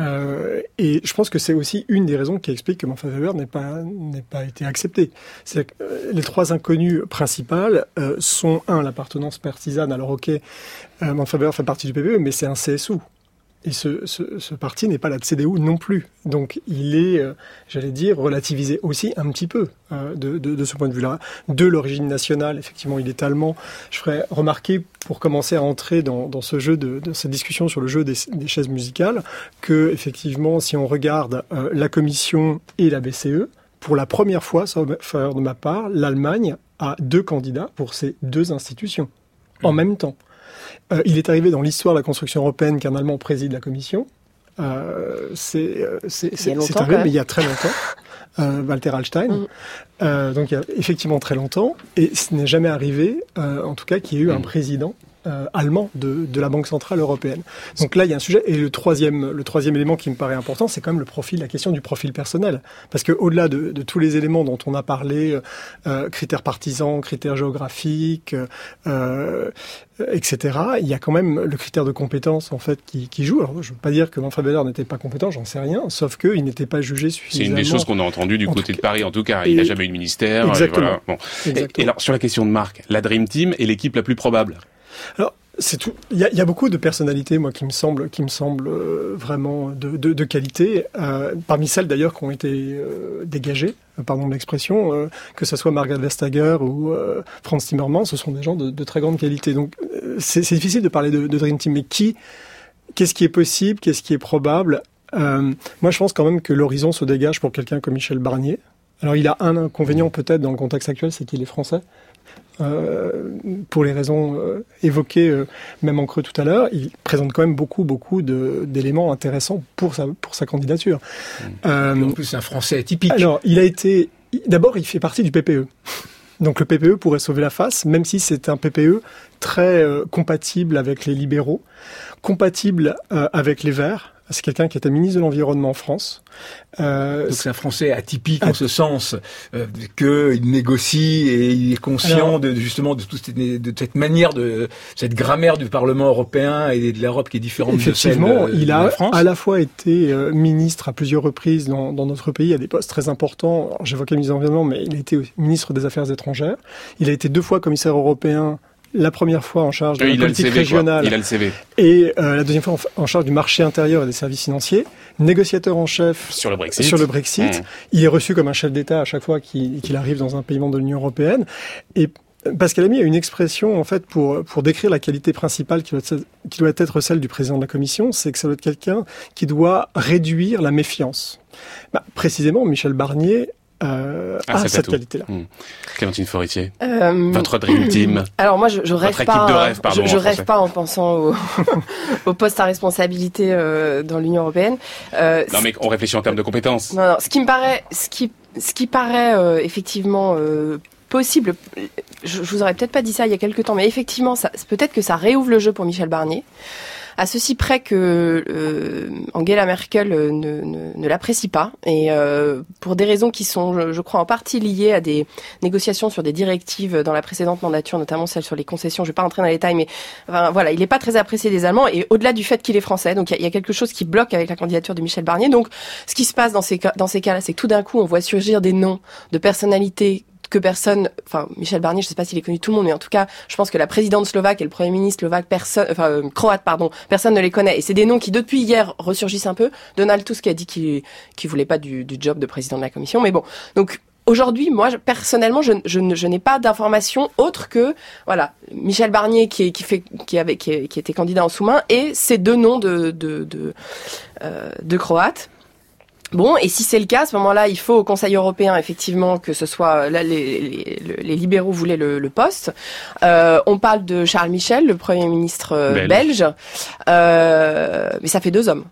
Et je pense que c'est aussi une des raisons qui explique que Manfred Weber n'ait pas été accepté. C'est que les trois inconnues principales sont, l'appartenance partisane. Alors, ok, Manfred Weber fait partie du PPE, mais c'est un CSU. Et ce parti n'est pas la CDU non plus. Donc il est, j'allais dire, relativisé aussi un petit peu de ce point de vue-là. De l'origine nationale, effectivement, il est allemand. Je ferais remarquer, pour commencer à entrer dans ce jeu, de cette discussion sur le jeu des chaises musicales, que effectivement, si on regarde la Commission et la BCE, pour la première fois, sauf erreur de ma part, l'Allemagne a 2 candidats pour ces 2 institutions en même temps. Il est arrivé dans l'histoire de la construction européenne qu'un Allemand préside la Commission. C'est arrivé, mais il y a très longtemps. Walter Hallstein. Donc il y a effectivement très longtemps. Et ce n'est jamais arrivé, en tout cas, qu'il y ait eu un président allemand de la Banque Centrale Européenne. Donc là, il y a un sujet. Et le troisième élément qui me paraît important, c'est quand même la question du profil personnel. Parce que au-delà de tous les éléments dont on a parlé, critères partisans, critères géographiques, etc., il y a quand même le critère de compétence, en fait, qui joue. Alors, je ne veux pas dire que Manfred Weber n'était pas compétent, j'en sais rien, sauf qu'il n'était pas jugé suffisamment. C'est une des choses qu'on a entendues du côté de Paris, en tout cas. Il n'a jamais eu de ministère. Exactement. Et voilà. Bon. Et alors, sur la question de Marc, la Dream Team est l'équipe la plus probable? Alors, c'est tout. Il y a beaucoup de personnalités, moi, qui me semblent vraiment de qualité. Parmi celles, d'ailleurs, qui ont été dégagées, pardon de l'expression, que ce soit Margaret Vestager ou Franz Timmermans, ce sont des gens de très grande qualité. Donc, c'est difficile de parler de Dream Team. Mais qu'est-ce qui est possible, qu'est-ce qui est probable? Moi, je pense quand même que l'horizon se dégage pour quelqu'un comme Michel Barnier. Alors, il a un inconvénient peut-être dans le contexte actuel, c'est qu'il est français. Pour les raisons évoquées même en creux tout à l'heure, il présente quand même beaucoup d'éléments intéressants pour sa candidature. En plus, c'est un Français atypique. Alors, d'abord, il fait partie du PPE. Donc le PPE pourrait sauver la face, même si c'est un PPE très compatible avec les libéraux, compatible avec les Verts. C'est quelqu'un qui était ministre de l'Environnement en France. Donc c'est un Français atypique en ce sens qu'il négocie et il est conscient de cette manière cette grammaire du Parlement européen et de l'Europe qui est différente de celle de la France. Il a à la fois été ministre à plusieurs reprises dans notre pays à des postes très importants. Alors, j'évoquais le ministre de l'Environnement, mais il a été ministre des Affaires étrangères. Il a été 2 fois commissaire européen. La première fois en charge de la politique régionale. Il a le CV. Et la deuxième fois en charge du marché intérieur et des services financiers. Négociateur en chef sur le Brexit. Il est reçu comme un chef d'État à chaque fois qu'il arrive dans un pays membre de l'Union européenne. Et Pascal Lamy a une expression, en fait, pour décrire la qualité principale qui doit être celle du président de la Commission, c'est que ça doit être quelqu'un qui doit réduire la méfiance. Précisément, Michel Barnier cette qualité-là. Clémentine Forestier, votre Dream Team. Alors moi, je rêve pas. De rêve, pardon, je rêve pas en pensant au poste à responsabilité dans l'Union européenne. Non, mais on réfléchit en termes de compétences. Non, ce qui paraît effectivement possible. Je vous aurais peut-être pas dit ça il y a quelques temps, mais effectivement, peut-être que ça réouvre le jeu pour Michel Barnier. À ceci près que Angela Merkel ne l'apprécie pas, et pour des raisons qui sont, je crois, en partie liées à des négociations sur des directives dans la précédente mandature, notamment celle sur les concessions. Je vais pas rentrer dans les détails, mais enfin, voilà, il n'est pas très apprécié des Allemands, et au-delà du fait qu'il est français, donc il y a quelque chose qui bloque avec la candidature de Michel Barnier. Donc, ce qui se passe dans ces cas-là, c'est que tout d'un coup, on voit surgir des noms de personnalités Michel Barnier, je sais pas s'il est connu de tout le monde, mais en tout cas, je pense que la présidente slovaque et le premier ministre slovaque, croate, personne ne les connaît. Et c'est des noms qui, depuis hier, ressurgissent un peu. Donald Tusk a dit qu'il voulait pas du job de président de la Commission. Mais bon. Donc, Aujourd'hui, moi, personnellement, je n'ai pas d'informations autres que, voilà, Michel Barnier qui était candidat en sous-main et ces 2 noms de Croates. Bon, et si c'est le cas, à ce moment-là, il faut au Conseil européen, effectivement, que ce soit, là, les libéraux voulaient le poste. On parle de Charles Michel, le Premier ministre belge. Mais ça fait 2 hommes.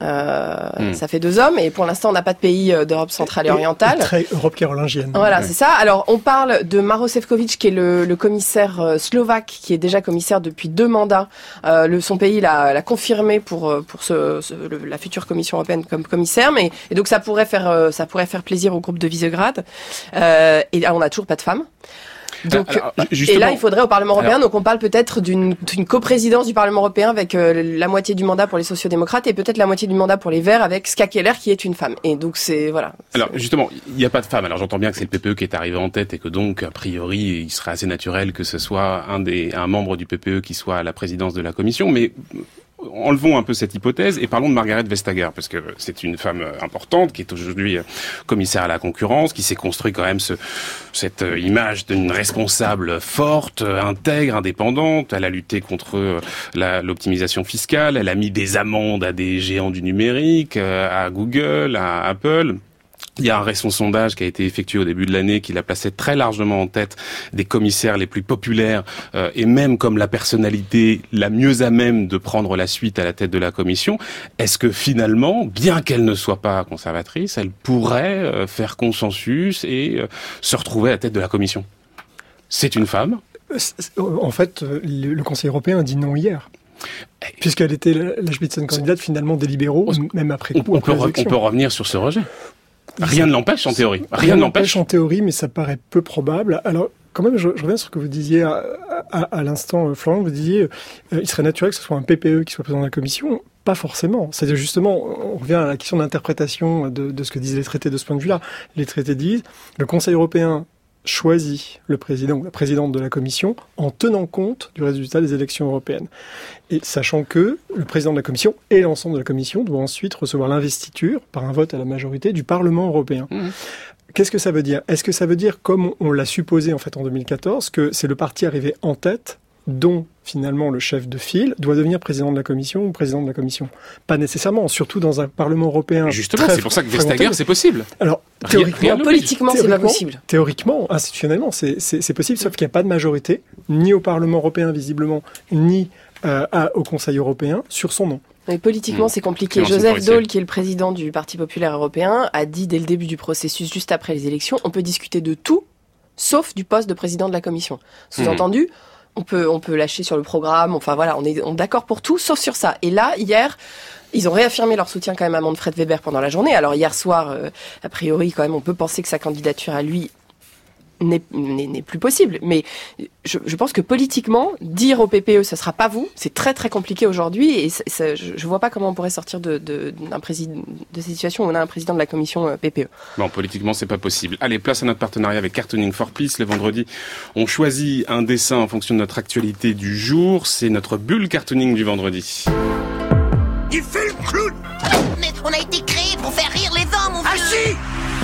Ça fait 2 hommes et pour l'instant on n'a pas de pays d'Europe centrale et orientale. Très Europe carolingienne. Voilà, c'est ça. Alors on parle de Maro Sefcovic qui est le commissaire slovaque qui est déjà commissaire depuis 2 mandats. Son pays l'a confirmé pour la future Commission européenne comme commissaire, et donc ça pourrait faire plaisir au groupe de Visegrad. Et là, on n'a toujours pas de femmes. Donc, et là, il faudrait au Parlement européen, donc on parle peut-être d'une coprésidence du Parlement européen avec la moitié du mandat pour les sociaux-démocrates et peut-être la moitié du mandat pour les Verts avec Ska Keller qui est une femme. Et donc voilà. Alors justement, il n'y a pas de femme. Alors j'entends bien que c'est le PPE qui est arrivé en tête et que donc a priori il serait assez naturel que ce soit un membre du PPE qui soit à la présidence de la Commission, mais enlevons un peu cette hypothèse et parlons de Margrethe Vestager, parce que c'est une femme importante qui est aujourd'hui commissaire à la concurrence, qui s'est construit quand même cette image d'une responsable forte, intègre, indépendante. Elle a lutté contre l'optimisation fiscale, elle a mis des amendes à des géants du numérique, à Google, à Apple. Il y a un récent sondage qui a été effectué au début de l'année qui l'a placé très largement en tête des commissaires les plus populaires et même comme la personnalité la mieux à même de prendre la suite à la tête de la Commission. Est-ce que finalement, bien qu'elle ne soit pas conservatrice, elle pourrait faire consensus et se retrouver à la tête de la Commission ? C'est une femme ? En fait, le Conseil européen a dit non hier. Puisqu'elle était la Spitzenkandidate finalement des libéraux, même après coup. On peut revenir sur ce rejet. Rien ne l'empêche en théorie. Rien ne l'empêche en théorie, mais ça paraît peu probable. Alors, quand même, je reviens sur ce que vous disiez à l'instant, Florian. Vous disiez, il serait naturel que ce soit un PPE qui soit président de la Commission. Pas forcément. C'est-à-dire justement, on revient à la question d'interprétation de ce que disent les traités de ce point de vue-là. Les traités disent, le Conseil européen choisit le président ou la présidente de la Commission en tenant compte du résultat des élections européennes. Et sachant que le président de la Commission et l'ensemble de la Commission doivent ensuite recevoir l'investiture par un vote à la majorité du Parlement européen. Qu'est-ce que ça veut dire ? Est-ce que ça veut dire, comme on l'a supposé en fait en 2014, que c'est le parti arrivé en tête dont finalement le chef de file doit devenir président de la Commission ou président de la Commission? Pas nécessairement, surtout dans un Parlement européen. Justement, c'est pour ça que Vestager, c'est possible. Alors, théoriquement, politiquement, c'est pas possible. Théoriquement, institutionnellement, c'est possible, sauf qu'il n'y a pas de majorité, ni au Parlement européen visiblement, ni au Conseil européen sur son nom. Mais politiquement, c'est compliqué. Joseph Daul, qui est le président du Parti populaire européen, a dit dès le début du processus, juste après les élections, on peut discuter de tout, sauf du poste de président de la Commission. Sous-entendu, on peut lâcher sur le programme, enfin voilà, on est d'accord pour tout, sauf sur ça. Et là, hier, ils ont réaffirmé leur soutien quand même à Manfred Weber pendant la journée. Alors hier soir, a priori, quand même, on peut penser que sa candidature à lui n'est plus possible. Mais je pense que politiquement, dire au PPE, ce sera pas vous, c'est très très compliqué aujourd'hui. Et je vois pas comment on pourrait sortir de cette situation où on a un président de la commission PPE. Bon, politiquement, c'est pas possible. Allez, place à notre partenariat avec Cartooning for Peace. Le vendredi, on choisit un dessin en fonction de notre actualité du jour. C'est notre bulle cartooning du vendredi. Il fait le clown. Mais on a été créé pour faire rire les hommes, mon vieux.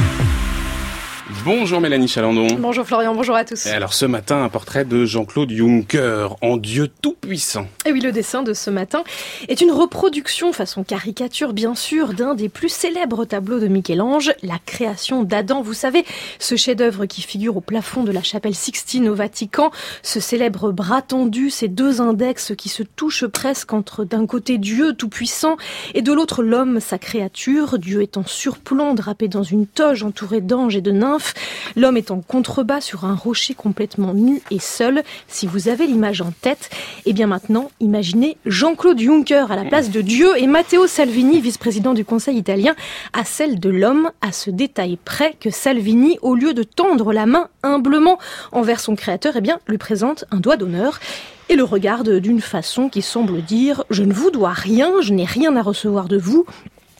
Bonjour Mélanie Chalandon. Bonjour Florian, bonjour à tous. Et alors ce matin, un portrait de Jean-Claude Juncker, en Dieu tout-puissant. Et oui, le dessin de ce matin est une reproduction, façon caricature bien sûr, d'un des plus célèbres tableaux de Michel-Ange, La création d'Adam. Vous savez, ce chef-d'œuvre qui figure au plafond de la chapelle Sixtine au Vatican, ce célèbre bras tendu, ces 2 index qui se touchent presque entre d'un côté Dieu tout-puissant et de l'autre l'homme, sa créature, Dieu est en surplomb, drapé dans une toge entourée d'anges et de nymphes. L'homme est en contrebas sur un rocher complètement nu et seul. Si vous avez l'image en tête, et bien maintenant, imaginez Jean-Claude Juncker à la place de Dieu et Matteo Salvini, vice-président du Conseil italien, à celle de l'homme, à ce détail près que Salvini, au lieu de tendre la main humblement envers son créateur, eh bien, lui présente un doigt d'honneur et le regarde d'une façon qui semble dire « Je ne vous dois rien, je n'ai rien à recevoir de vous ».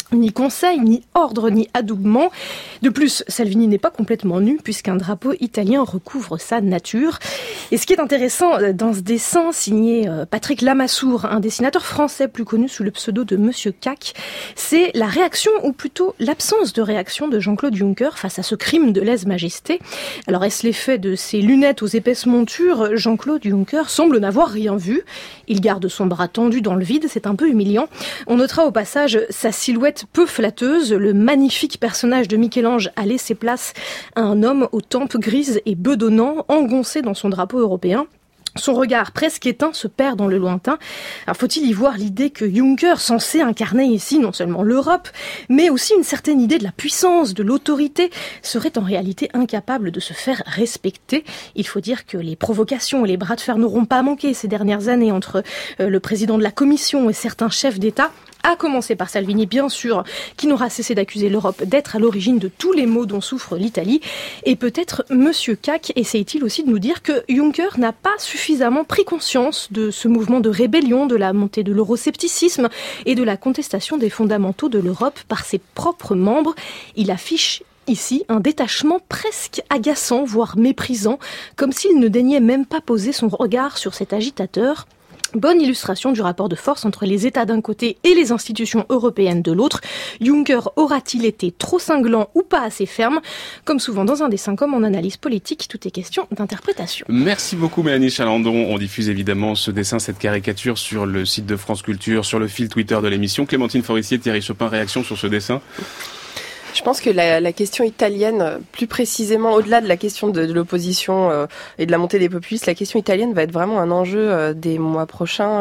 Ni conseil, ni ordre, ni adoubement. De plus, Salvini n'est pas complètement nu puisqu'un drapeau italien recouvre sa nature. Et ce qui est intéressant dans ce dessin signé Patrick Lamassoure, un dessinateur français plus connu sous le pseudo de Monsieur Cac, c'est la réaction, ou plutôt l'absence de réaction de Jean-Claude Juncker face à ce crime de lèse-majesté. Alors est-ce l'effet de ses lunettes aux épaisses montures ? Jean-Claude Juncker semble n'avoir rien vu. Il garde son bras tendu dans le vide, c'est un peu humiliant. On notera au passage sa silhouette peu flatteuse. Le magnifique personnage de Michel-Ange a laissé place à un homme aux tempes grises et bedonnant, engoncé dans son drapeau européen. Son regard presque éteint se perd dans le lointain. Alors faut-il y voir l'idée que Juncker, censé incarner ici non seulement l'Europe, mais aussi une certaine idée de la puissance, de l'autorité, serait en réalité incapable de se faire respecter. Il faut dire que les provocations et les bras de fer n'auront pas manqué ces dernières années entre le président de la Commission et certains chefs d'État, à commencer par Salvini, bien sûr, qui n'aura cessé d'accuser l'Europe d'être à l'origine de tous les maux dont souffre l'Italie. Et peut-être Monsieur Cac essaye-t-il aussi de nous dire que Juncker n'a pas suffisamment pris conscience de ce mouvement de rébellion, de la montée de l'euroscepticisme et de la contestation des fondamentaux de l'Europe par ses propres membres. Il affiche ici un détachement presque agaçant, voire méprisant, comme s'il ne daignait même pas poser son regard sur cet agitateur. Bonne illustration du rapport de force entre les États d'un côté et les institutions européennes de l'autre. Juncker aura-t-il été trop cinglant ou pas assez ferme ? Comme souvent dans un dessin comme en analyse politique, tout est question d'interprétation. Merci beaucoup Mélanie Chalandon. On diffuse évidemment ce dessin, cette caricature sur le site de France Culture, sur le fil Twitter de l'émission. Clémentine Forissier, Thierry Chopin, réaction sur ce dessin ? Je pense que la question italienne, plus précisément au-delà de la question de l'opposition et de la montée des populistes, la question italienne va être vraiment un enjeu des mois prochains.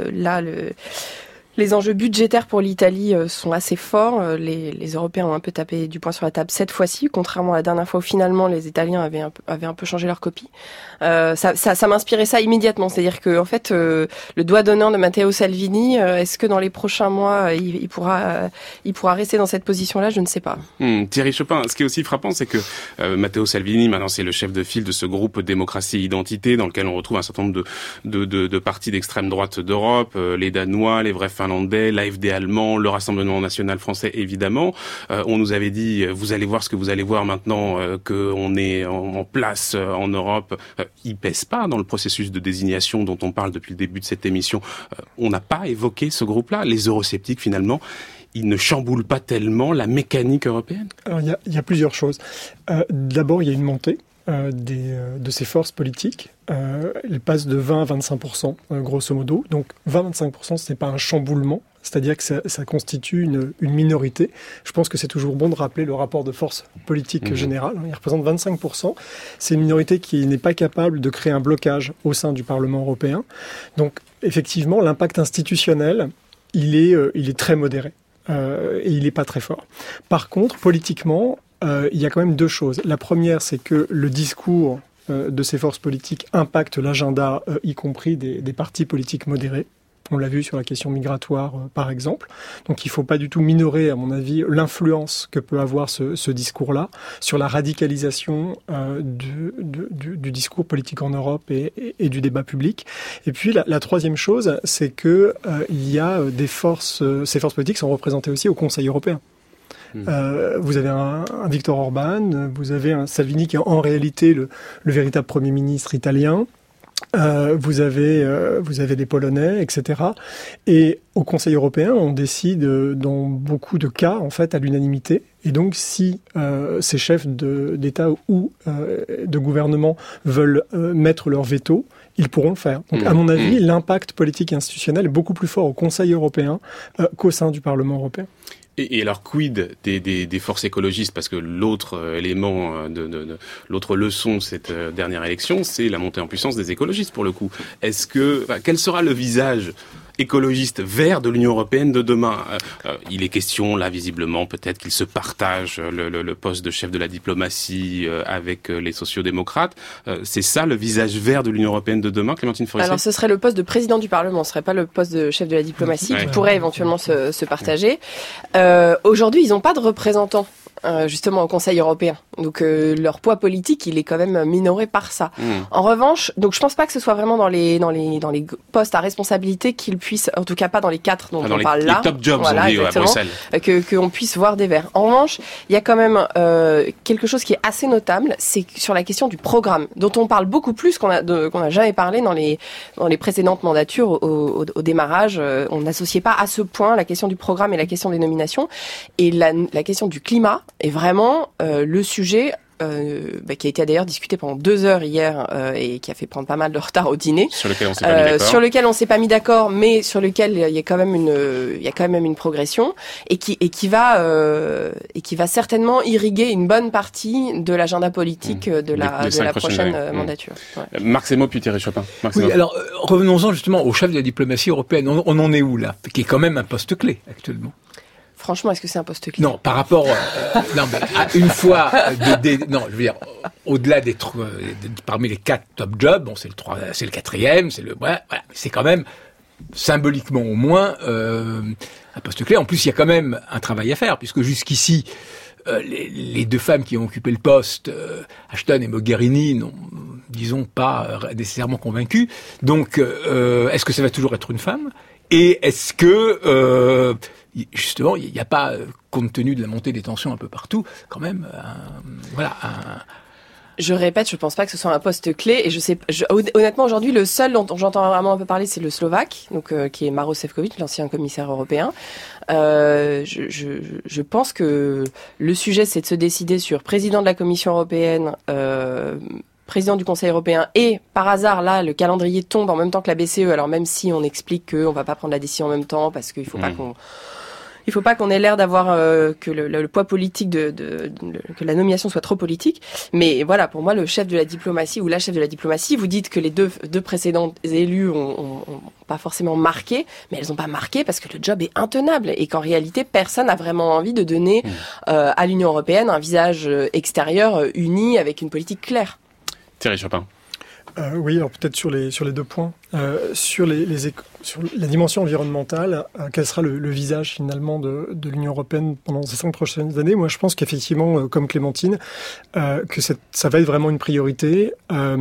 Les enjeux budgétaires pour l'Italie sont assez forts. Les Européens ont un peu tapé du poing sur la table cette fois-ci, contrairement à la dernière fois où finalement les Italiens avaient un peu changé leur copie. Ça m'inspirait ça immédiatement. C'est-à-dire que en fait, le doigt d'honneur de Matteo Salvini, est-ce que dans les prochains mois, il pourra rester dans cette position-là ? Je ne sais pas. Thierry Chopin, ce qui est aussi frappant, c'est que Matteo Salvini, maintenant c'est le chef de file de ce groupe Démocratie et Identité, dans lequel on retrouve un certain nombre de partis d'extrême droite d'Europe, les Danois, les vrais Finlandais, l'AfD allemand, le Rassemblement national français évidemment. On nous avait dit, vous allez voir ce que vous allez voir maintenant qu'on est en place en Europe. Il pèse pas dans le processus de désignation dont on parle depuis le début de cette émission. On n'a pas évoqué ce groupe-là. Les eurosceptiques finalement, ils ne chamboulent pas tellement la mécanique européenne. Alors il y a plusieurs choses. D'abord, il y a une montée de ces forces politiques. Elles passent de 20 à 25%, grosso modo. Donc 20-25%, ce n'est pas un chamboulement, c'est-à-dire que ça constitue une minorité. Je pense que c'est toujours bon de rappeler le rapport de force politique général. Il représente 25%. C'est une minorité qui n'est pas capable de créer un blocage au sein du Parlement européen. Donc effectivement, l'impact institutionnel, il est très modéré. Et il n'est pas très fort. Par contre, politiquement, il y a quand même deux choses. La première, c'est que le discours de ces forces politiques impacte l'agenda, y compris des partis politiques modérés. On l'a vu sur la question migratoire, par exemple. Donc il ne faut pas du tout minorer, à mon avis, l'influence que peut avoir ce discours-là sur la radicalisation du discours politique en Europe et du débat public. Et puis la troisième chose, c'est que il y a ces forces politiques sont représentées aussi au Conseil européen. Vous avez un Viktor Orban, vous avez un Salvini qui est en réalité le véritable Premier ministre italien. Vous avez des Polonais, etc. Et au Conseil européen, on décide dans beaucoup de cas, en fait, à l'unanimité. Et donc, si ces chefs d'État ou de gouvernement veulent mettre leur veto, ils pourront le faire. Donc, à mon avis, l'impact politique et institutionnel est beaucoup plus fort au Conseil européen qu'au sein du Parlement européen. Et alors, quid des forces écologistes ? Parce que l'autre élément, l'autre leçon de cette dernière élection, c'est la montée en puissance des écologistes, pour le coup. Quel sera le visage écologiste vert de l'Union européenne de demain? Il est question, là, visiblement, peut-être qu'ils se partagent le poste de chef de la diplomatie avec les sociodémocrates. C'est ça, le visage vert de l'Union européenne de demain, Clémentine Forissier? Alors, ce serait le poste de président du Parlement, ce serait pas le poste de chef de la diplomatie, qui pourrait éventuellement se partager. Aujourd'hui, ils n'ont pas de représentants justement au Conseil européen. Donc leur poids politique, il est quand même minoré par ça. En revanche, donc je pense pas que ce soit vraiment dans les postes à responsabilité qu'ils puissent, en tout cas pas dans les 4 dont on parle là. Les top jobs, voilà, on dit à Bruxelles. Qu'on puisse voir des Verts. En revanche, il y a quand même quelque chose qui est assez notable, c'est sur la question du programme, dont on parle beaucoup plus qu'on a jamais parlé dans les précédentes mandatures au démarrage. On n'associait pas à ce point la question du programme et la question des nominations. Et la question du climat est vraiment le sujet qui a été d'ailleurs discuté pendant 2 heures hier et qui a fait prendre pas mal de retard au dîner. Sur lequel on s'est pas mis d'accord. Sur lequel on s'est pas mis d'accord, mais sur lequel il y a quand même une progression et qui va certainement irriguer une bonne partie de l'agenda politique de la prochaine mandature. Ouais. Marc Semo puis Thierry Chopin. Oui, alors revenons-en justement au chef de la diplomatie européenne. On en est où là? Qui est quand même un poste clé actuellement. Franchement, est-ce que c'est un poste clé? Non, par rapport non, mais à une fois non, je veux dire au-delà d'être parmi les 4 top jobs, bon, c'est le 4e, voilà, c'est quand même symboliquement au moins un poste clé. En plus, il y a quand même un travail à faire puisque jusqu'ici les 2 femmes qui ont occupé le poste, Ashton et Mogherini, n'ont, disons, pas nécessairement convaincu. Donc, est-ce que ça va toujours être une femme? Et est-ce que justement, il n'y a pas, compte tenu de la montée des tensions un peu partout, quand même, Je répète, je pense pas que ce soit un poste clé, et honnêtement, aujourd'hui, le seul dont j'entends vraiment un peu parler, c'est le Slovaque, donc, qui est Maroš Šefčovič, l'ancien commissaire européen. Je pense que le sujet, c'est de se décider sur président de la Commission européenne, président du Conseil européen, et par hasard là le calendrier tombe en même temps que la BCE. Alors même si on explique qu'on va pas prendre la décision en même temps parce qu'il faut pas qu'on ait l'air d'avoir que le poids politique que la nomination soit trop politique. Mais voilà, pour moi, le chef de la diplomatie ou la chef de la diplomatie, vous dites que les deux précédentes élus ont pas forcément marqué, mais elles ont pas marqué parce que le job est intenable et qu'en réalité, personne n'a vraiment envie de donner à l'Union européenne un visage extérieur uni avec une politique claire. Thierry Chopin. Oui, alors peut-être sur les 2 points. Sur la dimension environnementale, quel sera le visage finalement de l'Union européenne pendant ces 5 prochaines années? Moi, je pense qu'effectivement, comme Clémentine, que ça va être vraiment une priorité.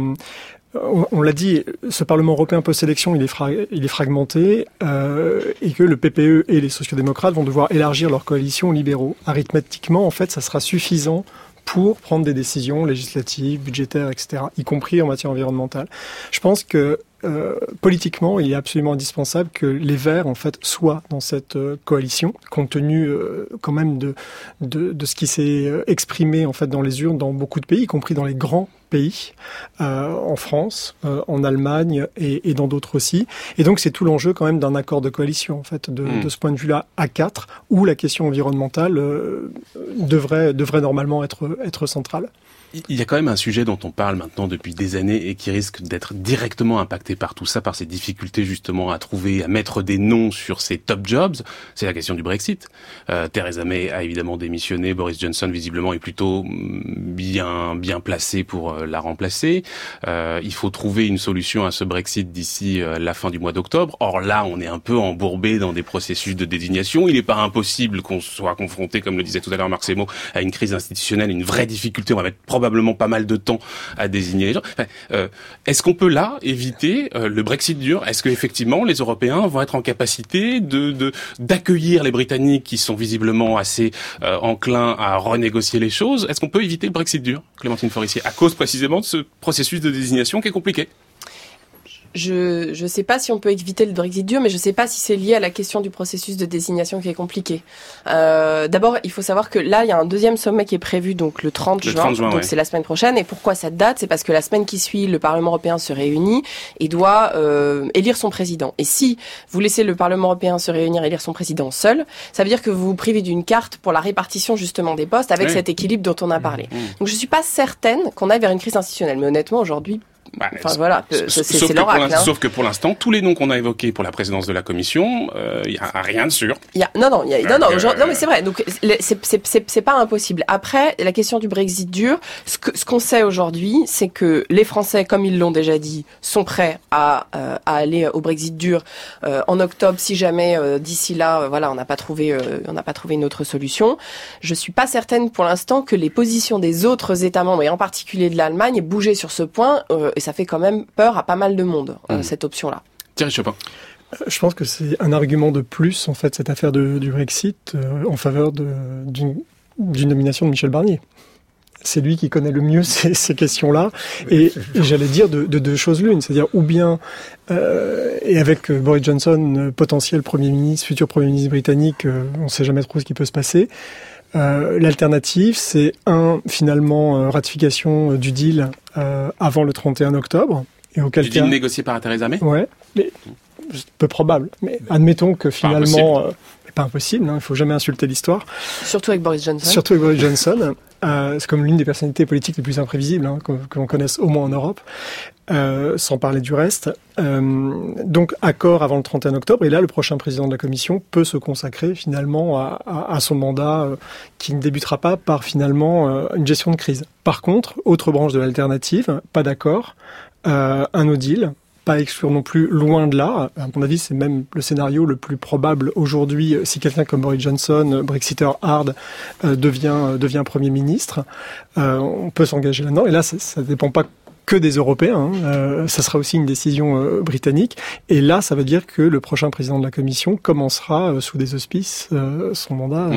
On l'a dit, ce Parlement européen post-élection, il est fragmenté et que le PPE et les sociodémocrates vont devoir élargir leur coalition aux libéraux. Arithmétiquement, en fait, ça sera suffisant pour prendre des décisions législatives, budgétaires, etc., y compris en matière environnementale. Je pense que politiquement, il est absolument indispensable que les Verts, en fait, soient dans cette coalition, compte tenu quand même de ce qui s'est exprimé en fait dans les urnes dans beaucoup de pays, y compris dans les grands pays, en France, en Allemagne et dans d'autres aussi. Et donc c'est tout l'enjeu quand même d'un accord de coalition, en fait, de ce point de vue-là, à 4, où la question environnementale devrait normalement être centrale. Il y a quand même un sujet dont on parle maintenant depuis des années et qui risque d'être directement impacté par tout ça, par ces difficultés justement à mettre des noms sur ces top jobs. C'est la question du Brexit. Theresa May a évidemment démissionné. Boris Johnson visiblement est plutôt bien placé pour la remplacer. Il faut trouver une solution à ce Brexit d'ici la fin du mois d'octobre. Or là, on est un peu embourbé dans des processus de désignation. Il n'est pas impossible qu'on soit confronté, comme le disait tout à l'heure Marc Semo, à une crise institutionnelle, une vraie difficulté. On va mettre probablement pas mal de temps à désigner les gens. Est-ce qu'on peut là éviter le Brexit dur? Est-ce que effectivement les Européens vont être en capacité d'accueillir les Britanniques qui sont visiblement assez enclins à renégocier les choses? Est-ce qu'on peut éviter le Brexit dur, Clémentine Forissier, à cause précisément de ce processus de désignation qui est compliqué? Je sais pas si on peut éviter le Brexit dur, mais je sais pas si c'est lié à la question du processus de désignation qui est compliqué. D'abord, il faut savoir que là, il y a un deuxième sommet qui est prévu, donc le 30 juin, donc c'est la semaine prochaine. Et pourquoi cette date? C'est parce que la semaine qui suit, le Parlement européen se réunit et doit élire son président. Et si vous laissez le Parlement européen se réunir et élire son président seul, ça veut dire que vous vous privez d'une carte pour la répartition justement des postes avec cet équilibre dont on a parlé. Donc je suis pas certaine qu'on aille vers une crise institutionnelle, mais honnêtement, aujourd'hui, Enfin voilà, c'est l'oracle. Sauf que pour l'instant, tous les noms qu'on a évoqués pour la présidence de la Commission, il y a rien de sûr. Non, mais c'est vrai. Donc c'est pas impossible. Après, la question du Brexit dur, ce qu'on sait aujourd'hui, c'est que les Français, comme ils l'ont déjà dit, sont prêts à aller au Brexit dur en octobre, si jamais d'ici là, on n'a pas trouvé une autre solution. Je suis pas certaine pour l'instant que les positions des autres États membres, et en particulier de l'Allemagne, aient bougé sur ce point, et ça fait quand même peur à pas mal de monde, cette option-là. Thierry Chopin. Je pense que c'est un argument de plus, en fait, cette affaire du Brexit, en faveur d'une nomination de Michel Barnier. C'est lui qui connaît le mieux ces questions-là. Et j'allais dire de deux choses l'une. C'est-à-dire, ou bien, et avec Boris Johnson, potentiel futur Premier ministre britannique, on ne sait jamais trop ce qui peut se passer. L'alternative, c'est finalement, ratification du deal avant le 31 octobre. Et auquel deal négocié par Theresa May ? Ouais, mais peu probable. Mais admettons que finalement... pas impossible, il ne faut jamais insulter l'histoire. Surtout avec Boris Johnson. C'est comme l'une des personnalités politiques les plus imprévisibles que l'on connaisse au moins en Europe, sans parler du reste. Donc accord avant le 31 octobre, et là le prochain président de la Commission peut se consacrer finalement à son mandat qui ne débutera pas par finalement une gestion de crise. Par contre, autre branche de l'alternative, pas d'accord, un no deal, pas exclure non plus, loin de là. À mon avis, c'est même le scénario le plus probable aujourd'hui si quelqu'un comme Boris Johnson, Brexiteur hard, devient Premier ministre. On peut s'engager là-dedans. Et là, ça dépend pas que des Européens. Ça sera aussi une décision britannique. Et là, ça veut dire que le prochain président de la Commission commencera sous des auspices son mandat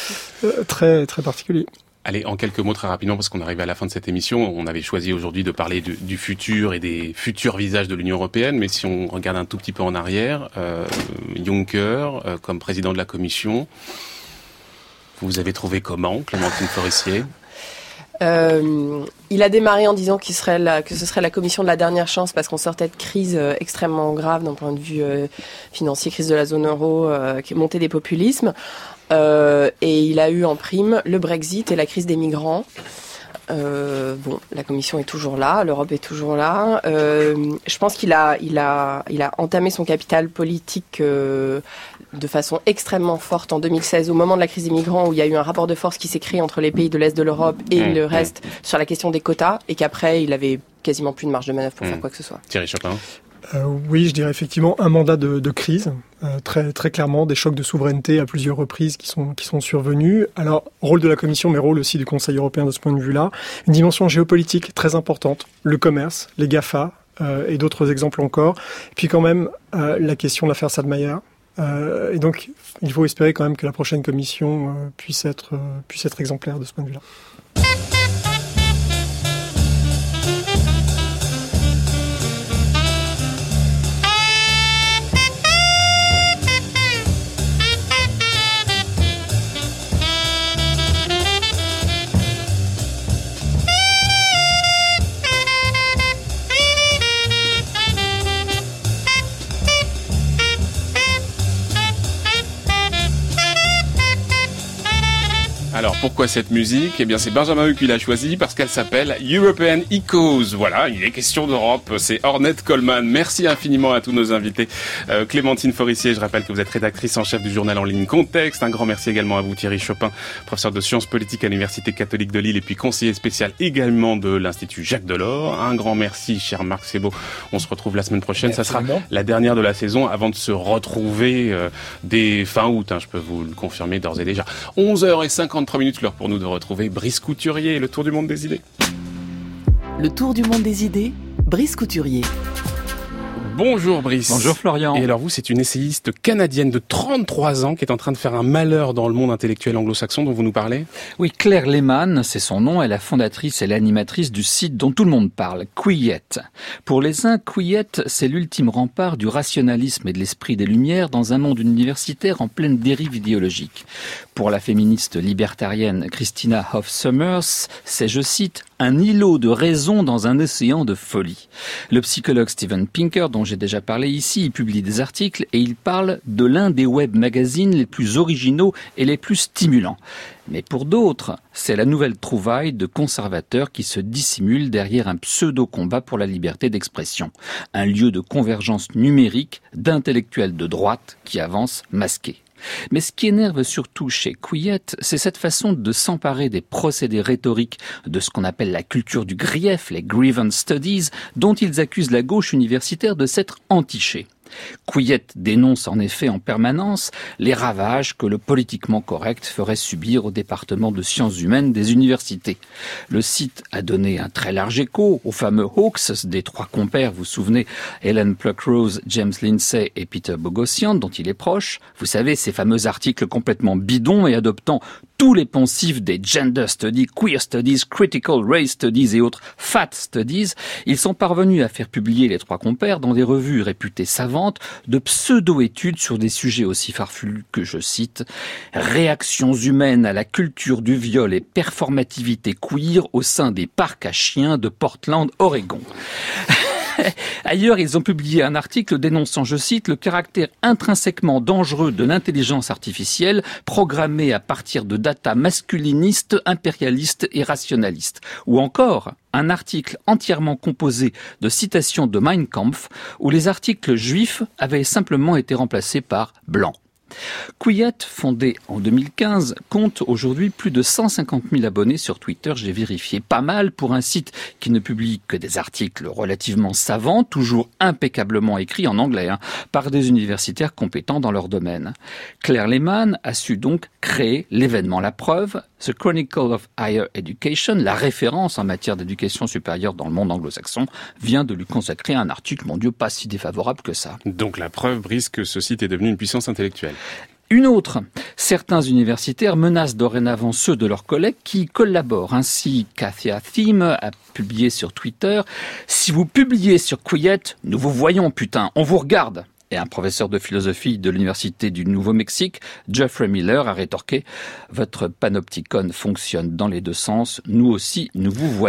très, très particulier. Allez, en quelques mots très rapidement, parce qu'on arrive à la fin de cette émission. On avait choisi aujourd'hui de parler du futur et des futurs visages de l'Union européenne, mais si on regarde un tout petit peu en arrière, Juncker, comme président de la Commission, vous avez trouvé comment, Clémentine Forissier ? Il a démarré en disant que ce serait la commission de la dernière chance parce qu'on sortait de crise extrêmement grave d'un point de vue financier, crise de la zone euro, montée des populismes. Et il a eu en prime le Brexit et la crise des migrants. La Commission est toujours là, l'Europe est toujours là. Je pense qu'il a entamé son capital politique de façon extrêmement forte en 2016, au moment de la crise des migrants, où il y a eu un rapport de force qui s'est créé entre les pays de l'Est de l'Europe et le reste sur la question des quotas, et qu'après, il avait quasiment plus de marge de manœuvre pour faire quoi que ce soit. Thierry Chopin. Oui, je dirais effectivement un mandat de crise, très très clairement, des chocs de souveraineté à plusieurs reprises qui sont survenus. Alors, rôle de la Commission, mais rôle aussi du Conseil européen de ce point de vue-là. Une dimension géopolitique très importante, le commerce, les GAFA et d'autres exemples encore. Et puis quand même, la question de l'affaire Sadmayer. Et donc, il faut espérer quand même que la prochaine Commission puisse être exemplaire de ce point de vue-là. Alors, pourquoi cette musique ? Eh bien, c'est Benjamin Huc qui l'a choisie parce qu'elle s'appelle European Echoes. Voilà, il est question d'Europe. C'est Ornette Coleman. Merci infiniment à tous nos invités. Clémentine Forissier, je rappelle que vous êtes rédactrice en chef du journal en ligne Contexte. Un grand merci également à vous, Thierry Chopin, professeur de sciences politiques à l'Université catholique de Lille et puis conseiller spécial également de l'Institut Jacques Delors. Un grand merci, cher Marc Sebaud. On se retrouve la semaine prochaine. Ça sera la dernière de la saison avant de se retrouver dès fin août. Je peux vous le confirmer d'ores et déjà. 11h53, l'heure pour nous de retrouver Brice Couturier et le Tour du monde des idées. Le Tour du monde des idées, Brice Couturier. Bonjour Brice. Bonjour Florian. Et alors vous, c'est une essayiste canadienne de 33 ans qui est en train de faire un malheur dans le monde intellectuel anglo-saxon dont vous nous parlez. Oui, Claire Lehmann, c'est son nom, elle est la fondatrice et l'animatrice du site dont tout le monde parle, Quiet. Pour les uns, Quiet, c'est l'ultime rempart du rationalisme et de l'esprit des Lumières dans un monde universitaire en pleine dérive idéologique. Pour la féministe libertarienne Christina Hoff Sommers, c'est, je cite, un îlot de raison dans un océan de folie. Le psychologue Steven Pinker, dont j'ai déjà parlé ici, il publie des articles et il parle de l'un des web magazines les plus originaux et les plus stimulants. Mais pour d'autres, c'est la nouvelle trouvaille de conservateurs qui se dissimulent derrière un pseudo-combat pour la liberté d'expression. Un lieu de convergence numérique d'intellectuels de droite qui avancent masqués. Mais ce qui énerve surtout chez Quillette, c'est cette façon de s'emparer des procédés rhétoriques de ce qu'on appelle la culture du grief, les grievance studies, dont ils accusent la gauche universitaire de s'être entichée. Quillette dénonce en effet en permanence les ravages que le politiquement correct ferait subir au département de sciences humaines des universités. Le site a donné un très large écho aux fameux hoax des trois compères, vous vous souvenez, Helen Pluckrose, James Lindsay et Peter Boghossian, dont il est proche. Vous savez, ces fameux articles complètement bidons et adoptant tous les poncifs des gender studies, queer studies, critical race studies et autres fat studies. Ils sont parvenus à faire publier les trois compères dans des revues réputées savantes de pseudo-études sur des sujets aussi farfelus que, je cite, « réactions humaines à la culture du viol et performativité queer au sein des parcs à chiens de Portland, Oregon ». Ailleurs, ils ont publié un article dénonçant, je cite, le caractère intrinsèquement dangereux de l'intelligence artificielle programmée à partir de data masculinistes, impérialistes et rationalistes. Ou encore, un article entièrement composé de citations de Mein Kampf, où les articles juifs avaient simplement été remplacés par blancs. Quillette, fondé en 2015, compte aujourd'hui plus de 150 000 abonnés sur Twitter, j'ai vérifié. Pas mal pour un site qui ne publie que des articles relativement savants, toujours impeccablement écrits en anglais, par des universitaires compétents dans leur domaine. Claire Lehmann a su donc créer l'événement. La preuve, The Chronicle of Higher Education, la référence en matière d'éducation supérieure dans le monde anglo-saxon, vient de lui consacrer un article, mon Dieu, pas si défavorable que ça. Donc la preuve, Brice, que ce site est devenu une puissance intellectuelle. Une autre, certains universitaires menacent dorénavant ceux de leurs collègues qui y collaborent. Ainsi, Kathia Thiem a publié sur Twitter « Si vous publiez sur Quillette, nous vous voyons, putain, on vous regarde !» Et un professeur de philosophie de l'Université du Nouveau-Mexique, Jeffrey Miller, a rétorqué « Votre panopticon fonctionne dans les deux sens, nous aussi, nous vous voyons. »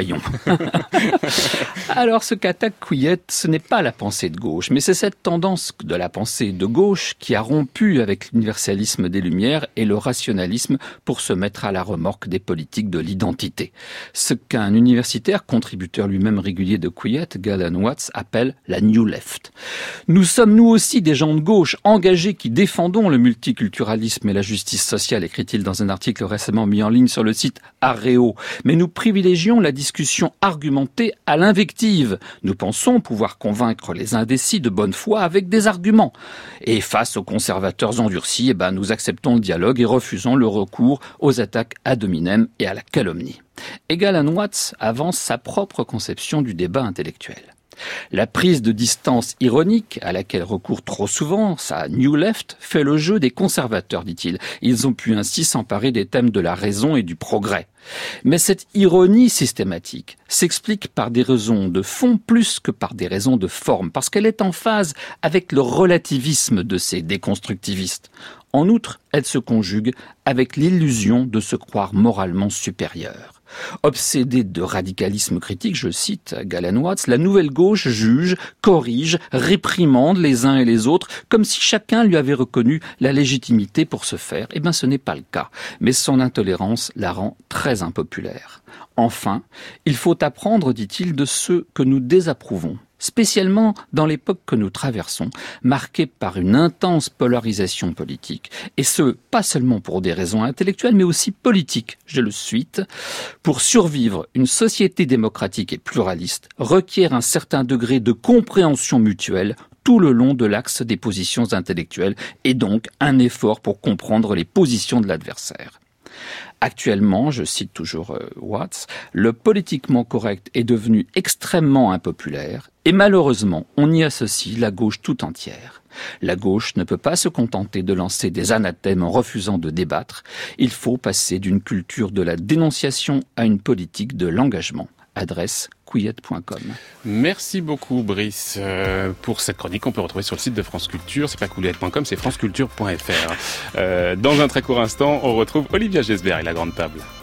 Alors, ce qu'attaque Quillette, ce n'est pas la pensée de gauche, mais c'est cette tendance de la pensée de gauche qui a rompu avec l'universalisme des Lumières et le rationalisme pour se mettre à la remorque des politiques de l'identité. Ce qu'un universitaire, contributeur lui-même régulier de Quillette, Galen Watts, appelle la New Left. Nous sommes nous aussi des gens de gauche engagés qui défendons le multiculturalisme et la justice sociale, écrit-il dans un article récemment mis en ligne sur le site Arreo. Mais nous privilégions la discussion argumentée à l'invective. Nous pensons pouvoir convaincre les indécis de bonne foi avec des arguments. Et face aux conservateurs endurcis, nous acceptons le dialogue et refusons le recours aux attaques ad hominem et à la calomnie. Et Galen Watts avance sa propre conception du débat intellectuel. La prise de distance ironique, à laquelle recourt trop souvent sa New Left, fait le jeu des conservateurs, dit-il. Ils ont pu ainsi s'emparer des thèmes de la raison et du progrès. Mais cette ironie systématique s'explique par des raisons de fond plus que par des raisons de forme, parce qu'elle est en phase avec le relativisme de ces déconstructivistes. En outre, elle se conjugue avec l'illusion de se croire moralement supérieur. Obsédée de radicalisme critique, je cite Galen Watts, la nouvelle gauche juge, corrige, réprimande les uns et les autres, comme si chacun lui avait reconnu la légitimité pour ce faire. Eh bien, ce n'est pas le cas, mais son intolérance la rend très impopulaire. Enfin, il faut apprendre, dit-il, de ceux que nous désapprouvons, spécialement dans l'époque que nous traversons, marquée par une intense polarisation politique, et ce, pas seulement pour des raisons intellectuelles, mais aussi politiques. Je le cite, « Pour survivre, une société démocratique et pluraliste requiert un certain degré de compréhension mutuelle tout le long de l'axe des positions intellectuelles, et donc un effort pour comprendre les positions de l'adversaire. » Actuellement, je cite toujours Watts, le politiquement correct est devenu extrêmement impopulaire et malheureusement, on y associe la gauche tout entière. La gauche ne peut pas se contenter de lancer des anathèmes en refusant de débattre. Il faut passer d'une culture de la dénonciation à une politique de l'engagement. Adresse quillette.com. Merci beaucoup Brice pour cette chronique. On peut retrouver sur le site de France Culture. C'est pas quillette.com, c'est franceculture.fr. Dans un très court instant, on retrouve Olivia Gesbert et la grande table.